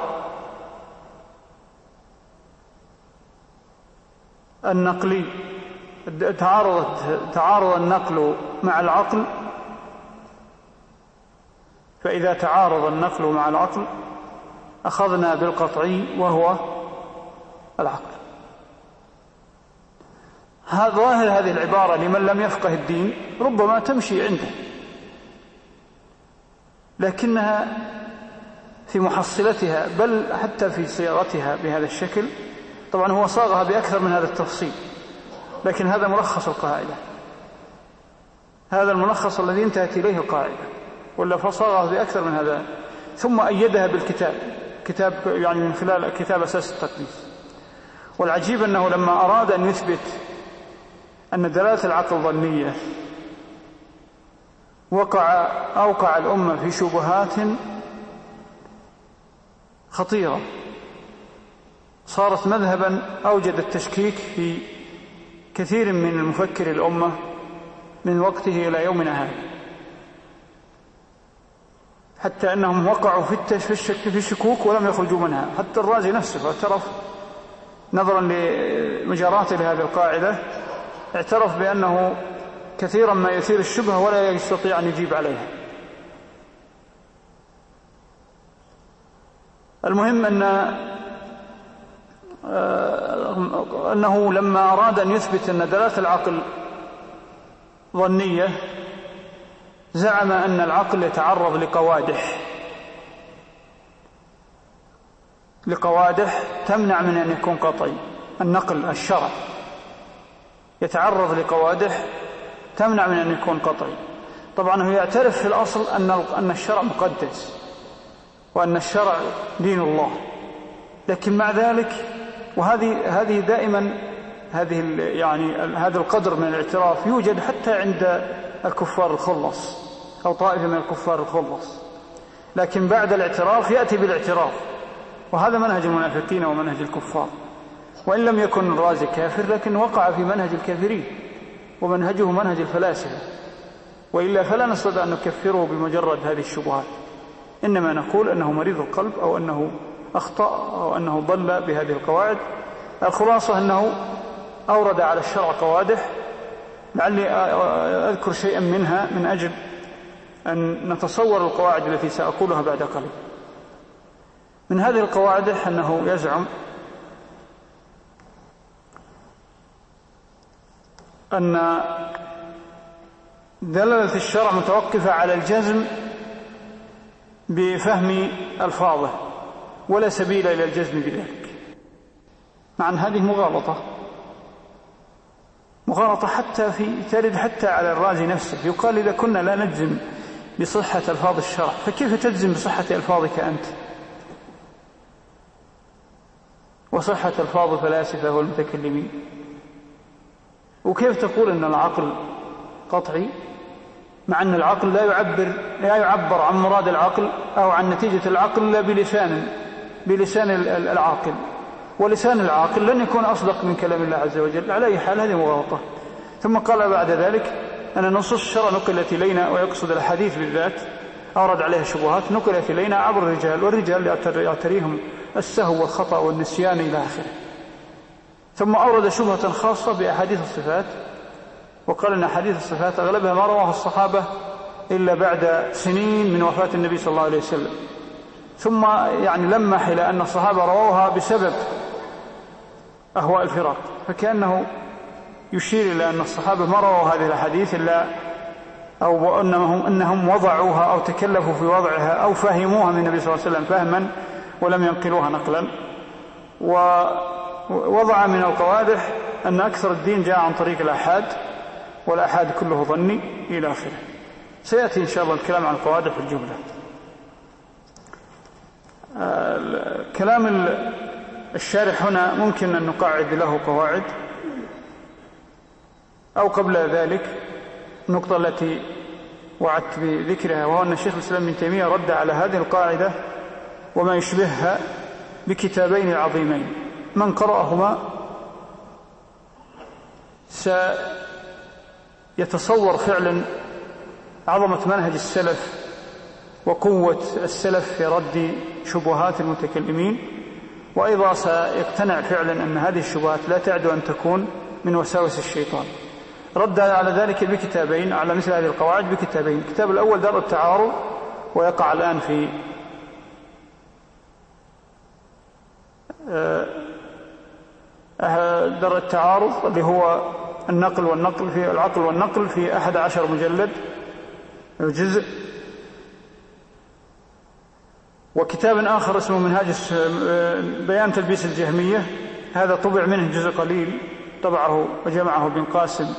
Speaker 1: النقلي تعارض تعارض النقل مع العقل فإذا تعارض النقل مع العقل أخذنا بالقطعي وهو العقل. ظاهر هذه العبارة لمن لم يفقه الدين ربما تمشي عنده، لكنها في محصلتها بل حتى في صياغتها بهذا الشكل، طبعا هو صاغها بأكثر من هذا التفصيل، لكن هذا ملخص القاعدة، هذا الملخص الذي انتهت إليه القاعدة، ولا فصاغها بأكثر من هذا، ثم أيدها بالكتاب، كتاب يعني من خلال كتاب أساس التقديس. والعجيب أنه لما أراد أن يثبت أن دلالة العقل ظنية وقع أوقع الأمة في شبهات خطيرة صارت مذهبا أوجد التشكيك في كثير من المفكر الأمة من وقته إلى يومنا هذا، حتى أنهم وقعوا في الشك في الشكوك ولم يخرجوا منها. حتى الرازي نفسه اعترف نظرا لمجاراته لهذه القاعدة، اعترف بأنه كثيرا ما يثير الشبهة ولا يستطيع أن يجيب عليها. المهم أن أنه لما أراد أن يثبت أن دلالة العقل ظنية زعم أن العقل يتعرض لقوادح لقوادح تمنع من أن يكون قطعي. النقل الشرع يتعرض لقوادح تمنع من أن يكون قطعي. طبعا هو يعترف في الأصل أن أن الشرع مقدس وأن الشرع دين الله، لكن مع ذلك وهذه هذه دائما هذه يعني هذا القدر من الاعتراف يوجد حتى عند الكفار الخلص أو طائفة من الكفار الخلص، لكن بعد الاعتراف يأتي بالاعتراف، وهذا منهج المنافقين ومنهج الكفار. وإن لم يكن الرازي كافر لكن وقع في منهج الكافرين ومنهجه منهج الفلاسفة، وإلا فلا نستطيع أن نكفره بمجرد هذه الشبهات، إنما نقول أنه مريض القلب أو أنه أخطأ أو أنه ضل بهذه القواعد. الخلاصة أنه أورد على الشرع قوادح، لعلي أذكر شيئا منها من أجل أن نتصور القواعد التي سأقولها بعد قليل. من هذه القواعد أنه يزعم أن دلالة الشرع متوقفة على الجزم بفهم ألفاظه ولا سبيل إلى الجزم بذلك. مع أن هذه مغالطة مغالطة حتى في ترد حتى على الرازي نفسه. يقال إذا كنا لا نجزم بصحة ألفاظ الشرع فكيف تجزم بصحة ألفاظك أنت وصحة ألفاظ الفلاسفة والمتكلمين؟ وكيف تقول أن العقل قطعي مع أن العقل لا يعبر لا يعبر عن مراد العقل أو عن نتيجة العقل إلا بلسان بلسان العاقل، ولسان العاقل لن يكون أصدق من كلام الله عز وجل. على أي حال هذه مغالطة. ثم قال بعد ذلك أن نصوص الشرع نقلت إلينا، ويقصد الحديث بالذات أورد عليها شبهات، نقلت إلينا عبر الرجال، والرجال يعتريهم السهو والخطأ والنسيان إلى آخره. ثم أورد شبهة خاصة بأحاديث الصفات، وقال أن أحاديث الصفات أغلبها ما رواها الصحابة إلا بعد سنين من وفاة النبي صلى الله عليه وسلم. ثم يعني لمح إلى أن الصحابة رواوها بسبب أهواء الفراق، فكأنه يشير إلى أن الصحابة ما رووا هذه الحديث إلا أو أنهم, أنهم وضعوها أو تكلفوا في وضعها أو فهموها من النبي صلى الله عليه وسلم فهما ولم ينقلوها نقلا. ووضع من القوادح أن أكثر الدين جاء عن طريق الآحاد، والآحاد كله ظني إلى آخره. سيأتي إن شاء الله الكلام عن القوادح في الجملة. كلام الشارح هنا ممكن أن نقاعد له قواعد، أو قبل ذلك النقطة التي وعدت بذكرها، وهو أن الشيخ الإسلام ابن تيمية رد على هذه القاعدة وما يشبهها بكتابين عظيمين من قرأهما سيتصور فعلا عظمة منهج السلف وقوة السلف في رد شبهات المتكلمين، وأيضا سيقتنع فعلا أن هذه الشبهات لا تعد أن تكون من وساوس الشيطان. رد على ذلك بكتابين، على مثل هذه القواعد بكتابين. الكتاب الأول درء التعارض، ويقع الآن في درء التعارض اللي هو النقل والنقل في العقل والنقل في أحد عشر مجلد جزء. وكتاب آخر اسمه منهاج بيان تلبيس الجهمية، هذا طبع منه جزء قليل، طبعه وجمعه بن قاسم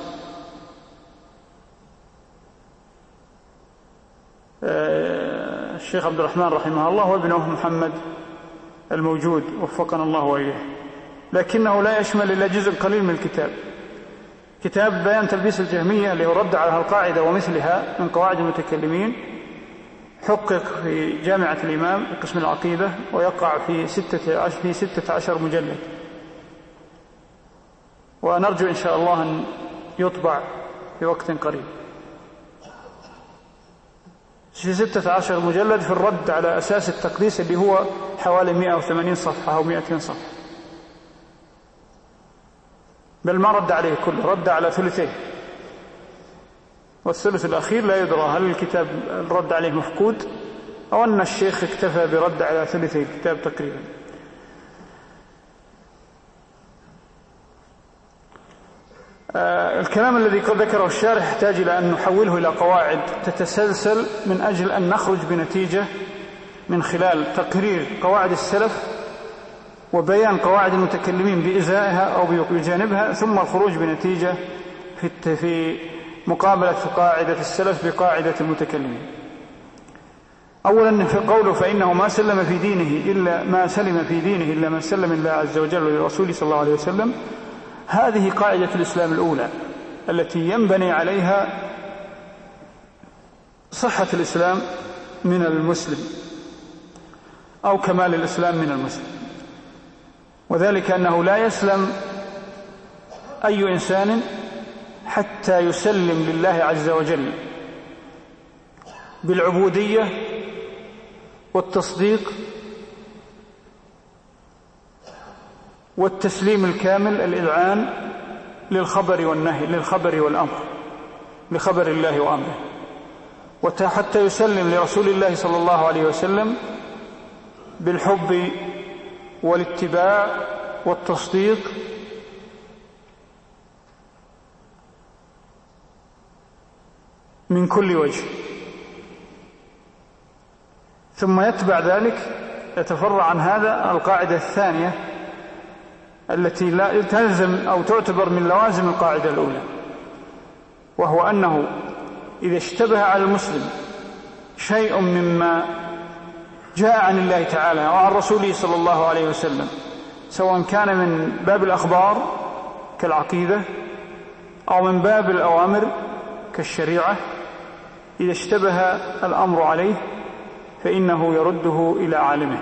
Speaker 1: الشيخ عبد الرحمن رحمه الله وابنه محمد الموجود وفقنا الله وإياه، لكنه لا يشمل إلا جزء قليل من الكتاب. كتاب بيان تلبيس الجهمية اللي رد على القاعدة ومثلها من قواعد المتكلمين، حقق في جامعة الإمام قسم العقيدة، ويقع في ستة في ستة عشر مجلد، ونرجو إن شاء الله أن يطبع في وقت قريب في ستة عشر مجلد في الرد على أساس التقديس اللي هو حوالي مئة وثمانين صفحة أو مئتين صفحة، بل ما رد عليه كله، رد على ثلثيه، والثلث الأخير لا يدرى هل الكتاب الرد عليه مفقود أو أن الشيخ اكتفى برد على ثلثي الكتاب تقريبا. آه الكلام الذي قد ذكره الشارح يحتاج إلى أن نحوله إلى قواعد تتسلسل من أجل أن نخرج بنتيجة من خلال تقرير قواعد السلف وبيان قواعد المتكلمين بإزائها أو بجانبها، ثم الخروج بنتيجة في في مقابلة قاعدة السلف بقاعدة المتكلمين. أولا في قوله فإنه ما سلم في دينه إلا ما سلم في دينه إلا من سلم الله عز وجل ولرسوله صلى الله عليه وسلم، هذه قاعدة الإسلام الأولى التي ينبني عليها صحة الإسلام من المسلم أو كمال الإسلام من المسلم، وذلك أنه لا يسلم أي إنسان حتى يسلم لله عز وجل بالعبودية والتصديق والتسليم الكامل الإذعان للخبر والنهي، للخبر والأمر، لخبر الله وأمره، وحتى يسلم لرسول الله صلى الله عليه وسلم بالحب والاتباع والتصديق من كل وجه. ثم يتبع ذلك يتفرع عن هذا القاعدة الثانية التي لا تلزم أو تعتبر من لوازم القاعدة الأولى، وهو أنه إذا اشتبه على المسلم شيء مما جاء عن الله تعالى وعن رسوله صلى الله عليه وسلم، سواء كان من باب الأخبار كالعقيدة أو من باب الأوامر كالشريعة، إذا اشتبه الأمر عليه فإنه يرده إلى عالمه،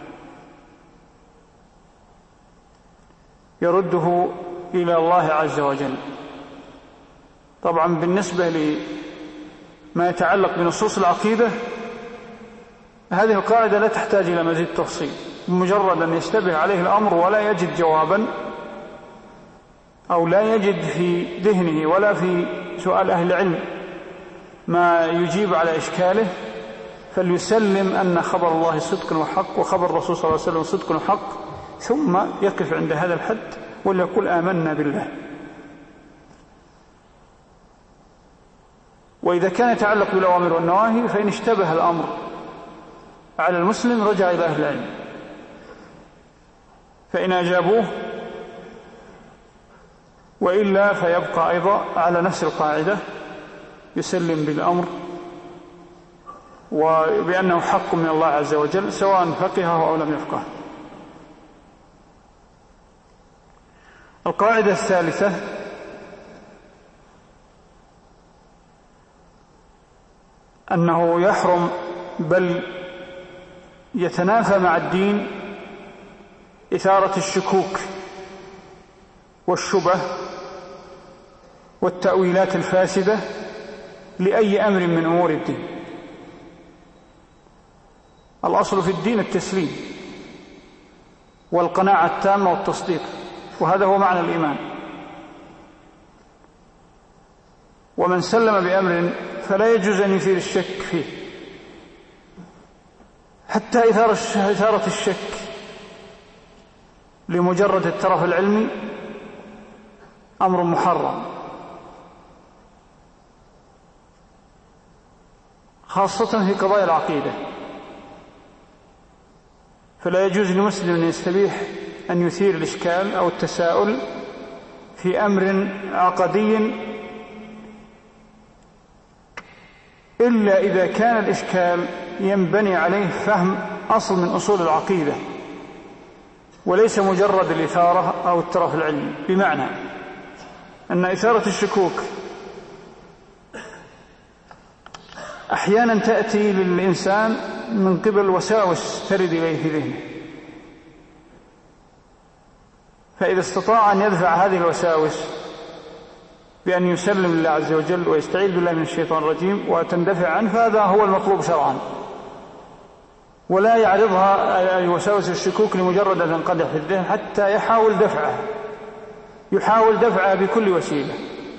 Speaker 1: يرده إلى الله عز وجل. طبعا بالنسبة لما يتعلق بنصوص العقيدة هذه القاعدة لا تحتاج إلى مزيد تفصيل، بمجرد أن يشتبه عليه الأمر ولا يجد جوابا أو لا يجد في ذهنه ولا في سؤال أهل العلم ما يجيب على إشكاله، فليسلم أن خبر الله صدق وحق وخبر الرسول صلى الله عليه وسلم صدق وحق، ثم يقف عند هذا الحد وليقول آمنا بالله. وإذا كان يتعلق بالأوامر والنواهي فإن اشتبه الأمر على المسلم رجع إلى أهل العلم، فإن أجابوه، وإلا فيبقى أيضا على نفس القاعدة، يسلم بالأمر وبأنه حق من الله عز وجل سواء فقهه أو لم يفقه. القاعدة الثالثة أنه يحرم بل يتنافى مع الدين إثارة الشكوك والشبه والتأويلات الفاسدة لأي أمر من أمور الدين. الأصل في الدين التسليم والقناعة التامة والتصديق، وهذا هو معنى الإيمان. ومن سلم بأمر فلا يجوز أن يثير الشك فيه، حتى إثارة الشك لمجرد الترف العلمي أمر محرم، خاصة في قضايا العقيدة. فلا يجوز لمسلم أن يستبيح أن يثير الإشكال أو التساؤل في أمر عقدي إلا إذا كان الإشكال ينبني عليه فهم أصل من أصول العقيدة، وليس مجرد الإثارة أو الترف العلمي. بمعنى أن إثارة الشكوك أحيانا تأتي للإنسان من قبل وساوس ترد إليه في ذهنه، فإذا استطاع أن يدفع هذه الوساوس بأن يسلم لله عز وجل ويستعيذ بالله من الشيطان الرجيم وتندفع عنه، فهذا هو المطلوب شرعا، ولا يعرضها الوساوس الشكوك لمجرد أن تنقدح في الذهن، حتى يحاول دفعها يحاول دفعها بكل وسيلة،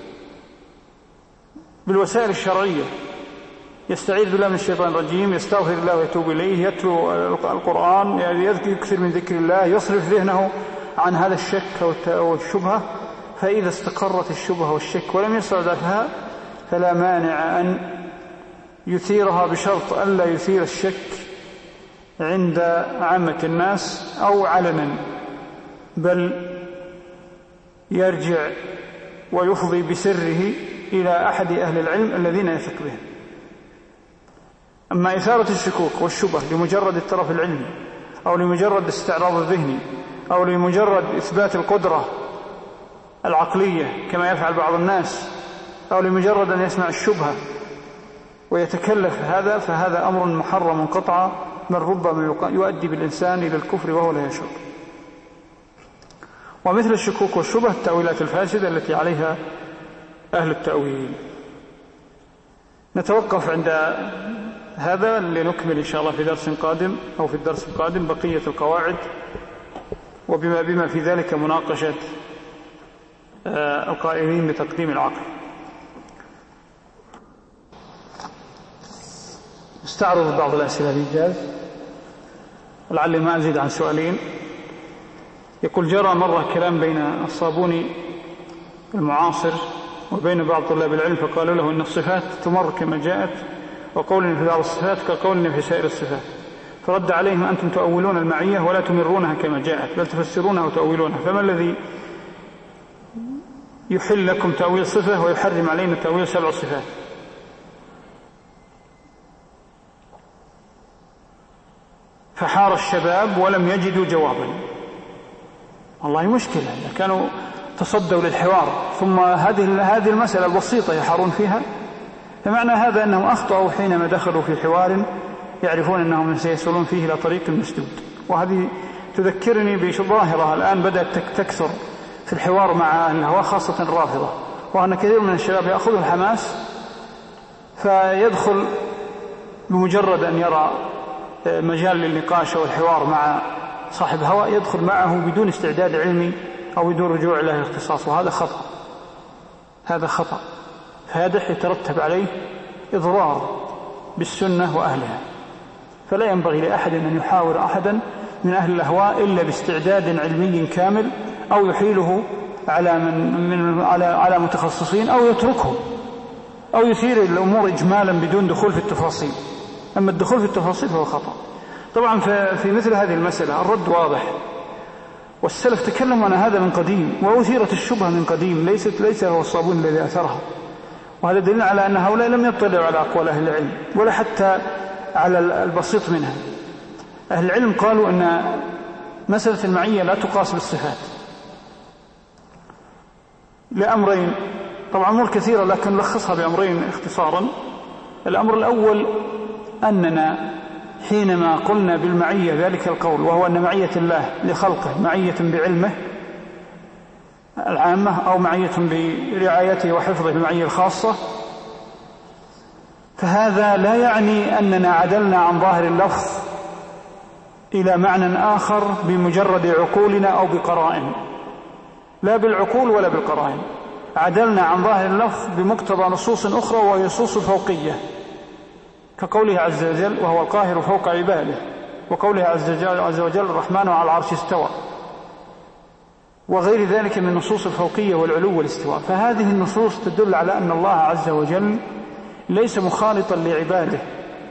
Speaker 1: بالوسائل الشرعية. يستعيذ بالله من الشيطان الرجيم، يستغفر الله ويتوب إليه، يتلو القرآن، يكثر من ذكر الله، يصرف ذهنه عن هذا الشك أو الشبهة. فإذا استقرت الشبهة والشك ولم يصل ذاتها فلا مانع أن يثيرها، بشرط ألا يثير الشك عند عامة الناس أو علنا، بل يرجع ويفضي بسره إلى أحد أهل العلم الذين يثق بهم. أما إثارة الشكوك والشبه لمجرد الترف العلمي أو لمجرد استعراض الذهني أو لمجرد إثبات القدرة العقلية كما يفعل بعض الناس، أو لمجرد أن يسمع الشبهة ويتكلف هذا، فهذا أمر محرم قطعا، بل ربما يؤدي بالإنسان إلى الكفر وهو لا يشعر. ومثل الشكوك والشبه التأويلات الفاسدة التي عليها أهل التأويل. نتوقف عند هذا لنكمل إن شاء الله في درس قادم أو في الدرس القادم بقية القواعد، وبما بما في ذلك مناقشة القائلين بتقديم العقل. استعرض بعض الأسئلة الإيجاز، لعلي ما أزيد عن سؤالين. يقول: جرى مرة كلام بين الصابوني المعاصر وبين بعض طلاب العلم، فقالوا له إن الصفات تمر كما جاءت، وقولنا في بعض الصفات كقولنا في سائر الصفات، فرد عليهم: أنتم تؤولون المعية ولا تمرونها كما جاءت، بل تفسرونها وتؤولونها، فما الذي يحل لكم تأويل صفة ويحرم علينا تأويل سبع صفات؟ فحار الشباب ولم يجدوا جوابا. والله مشكلة، كانوا تصدوا للحوار ثم هذه هذه المسألة البسيطة يحارون فيها، فمعنى هذا أنهم أخطأوا حينما دخلوا في حوار يعرفون أنهم سيصلون فيه إلى طريق مسدود. وهذه تذكرني بظاهرة الآن بدأت تكثر في الحوار مع أهل الهوى، خاصة الرافضة، وأن كثير من الشباب يأخذ الحماس فيدخل بمجرد أن يرى مجال للنقاش والحوار مع صاحب هوى يدخل معه بدون استعداد علمي أو بدون رجوع إلى الاختصاص، وهذا خطأ. هذا خطأ، فهذا يترتب عليه إضرار بالسنة وأهلها. فلا ينبغي لأحد أن يحاور أحدا من أهل الأهواء إلا باستعداد علمي كامل، أو يحيله على من من على على متخصصين، أو يتركه، أو يثير الأمور إجمالا بدون دخول في التفاصيل. أما الدخول في التفاصيل فهو خطأ. طبعا في مثل هذه المسألة الرد واضح، والسلف تكلموا عن هذا من قديم، وأثيرت الشبهة من قديم، ليست ليس هو الصابون الذي أثرها. وهذا دليل على أن هؤلاء لم يطلعوا على أقوال أهل العلم ولا حتى على البسيط منها. أهل العلم قالوا أن مسألة المعية لا تقاس بالصفات لأمرين، طبعا أمور كثيرة لكن نلخصها بأمرين اختصارا. الأمر الأول أننا حينما قلنا بالمعية ذلك القول، وهو أن معية الله لخلقه معية بعلمه العامة أو معية برعايته وحفظه المعية الخاصة، فهذا لا يعني أننا عدلنا عن ظاهر اللفظ إلى معنى آخر بمجرد عقولنا أو بقرائن، لا بالعقول ولا بالقرائن. عدلنا عن ظاهر اللفظ بمقتضى نصوص أخرى، وهي نصوص فوقية، كقوله عز وجل: وهو القاهر فوق عباده، وقوله عز وجل: الرحمن على العرش استوى، وغير ذلك من نصوص الفوقية والعلو والاستواء. فهذه النصوص تدل على أن الله عز وجل ليس مخالطا لعباده،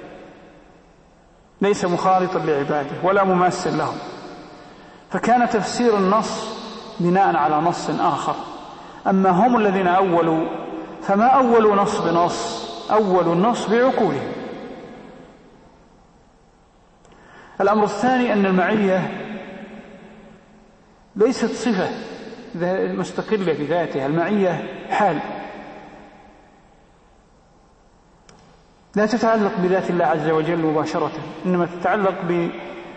Speaker 1: ليس مخالطا لعباده ولا مماثل لهم. فكان تفسير النص بناء على نص آخر. أما هم الذين أولوا فما أولوا نص بنص، أولوا النص بعقولهم. الأمر الثاني أن المعية ليست صفة مستقلة بذاتها، المعية حال لا تتعلق بذات الله عز وجل مباشرة، إنما تتعلق ب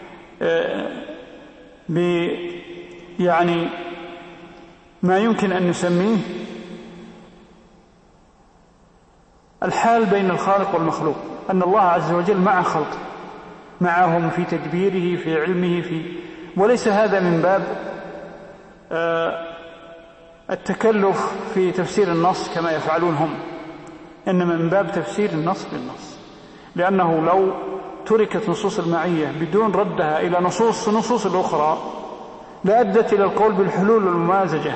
Speaker 1: ب يعني ما يمكن أن نسميه الحال بين الخالق والمخلوق، أن الله عز وجل مع خلقه، معهم في تدبيره، في علمه، في وليس هذا من باب التكلف في تفسير النص كما يفعلون هم، إنما من باب تفسير النص بالنص. لأنه لو تركت نصوص المعية بدون ردها إلى نصوص نصوص الأخرى لأدت إلى القول بالحلول والممازجة،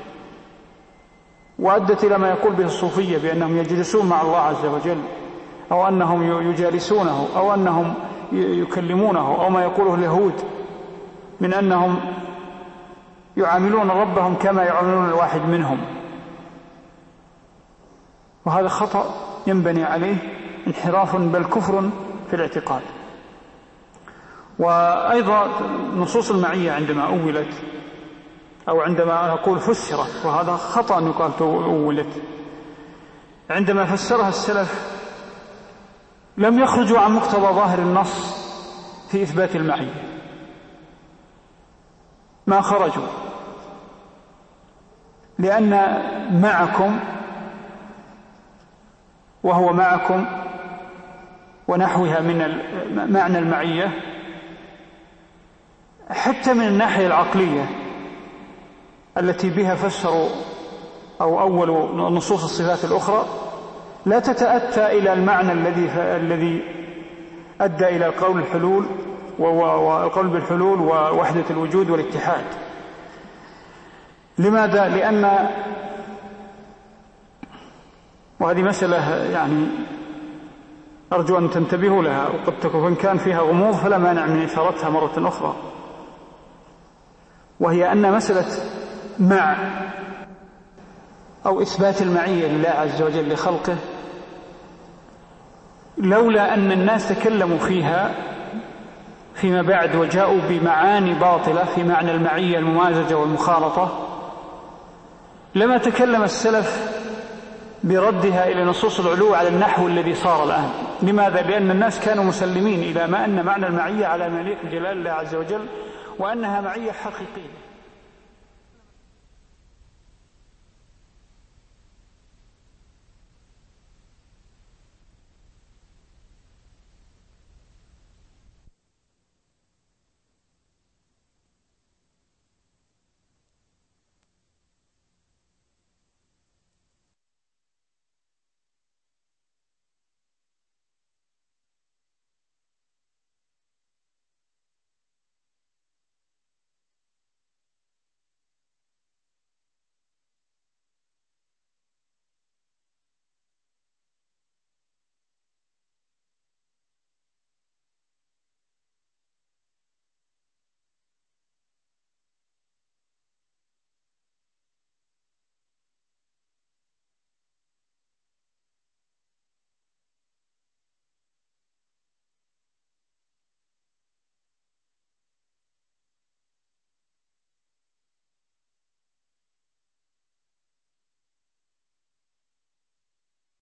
Speaker 1: وأدت إلى ما يقول به الصوفية بأنهم يجلسون مع الله عز وجل، أو أنهم يجالسونه، أو أنهم يكلمونه، أو ما يقوله اليهود من أنهم يعاملون ربهم كما يعاملون الواحد منهم. وهذا خطأ ينبني عليه انحراف بل كفر في الاعتقاد. وأيضا نصوص المعية عندما أولت أو عندما أقول فسرت، وهذا خطأ أن يقال أولت، عندما فسرها السلف لم يخرجوا عن مقتضى ظاهر النص في إثبات المعية، ما خرجوا، لأن معكم وهو معكم ونحوها من معنى المعية حتى من الناحية العقلية التي بها فسروا أو أول نصوص الصفات الأخرى لا تتأتى إلى المعنى الذي الذي أدى إلى القول الحلول والقول بالحلول ووحدة الوجود والاتحاد. لماذا؟ لأن، وهذه مسألة يعني أرجو أن تنتبهوا لها، وقد تكون كان فيها غموض فلا مانع من إثارتها مرة أخرى، وهي أن مسألة مع أو إثبات المعية لله عز وجل لخلقه، لولا أن الناس تكلموا فيها فيما بعد وجاءوا بمعاني باطلة في معنى المعية الممازجة والمخالطة، لما تكلم السلف بردها إلى نصوص العلو على النحو الذي صار الآن. لماذا؟ لأن الناس كانوا مسلمين إلى ما أن معنى المعية على ما يليق بجلال الله عز وجل، وأنها معية حقيقية.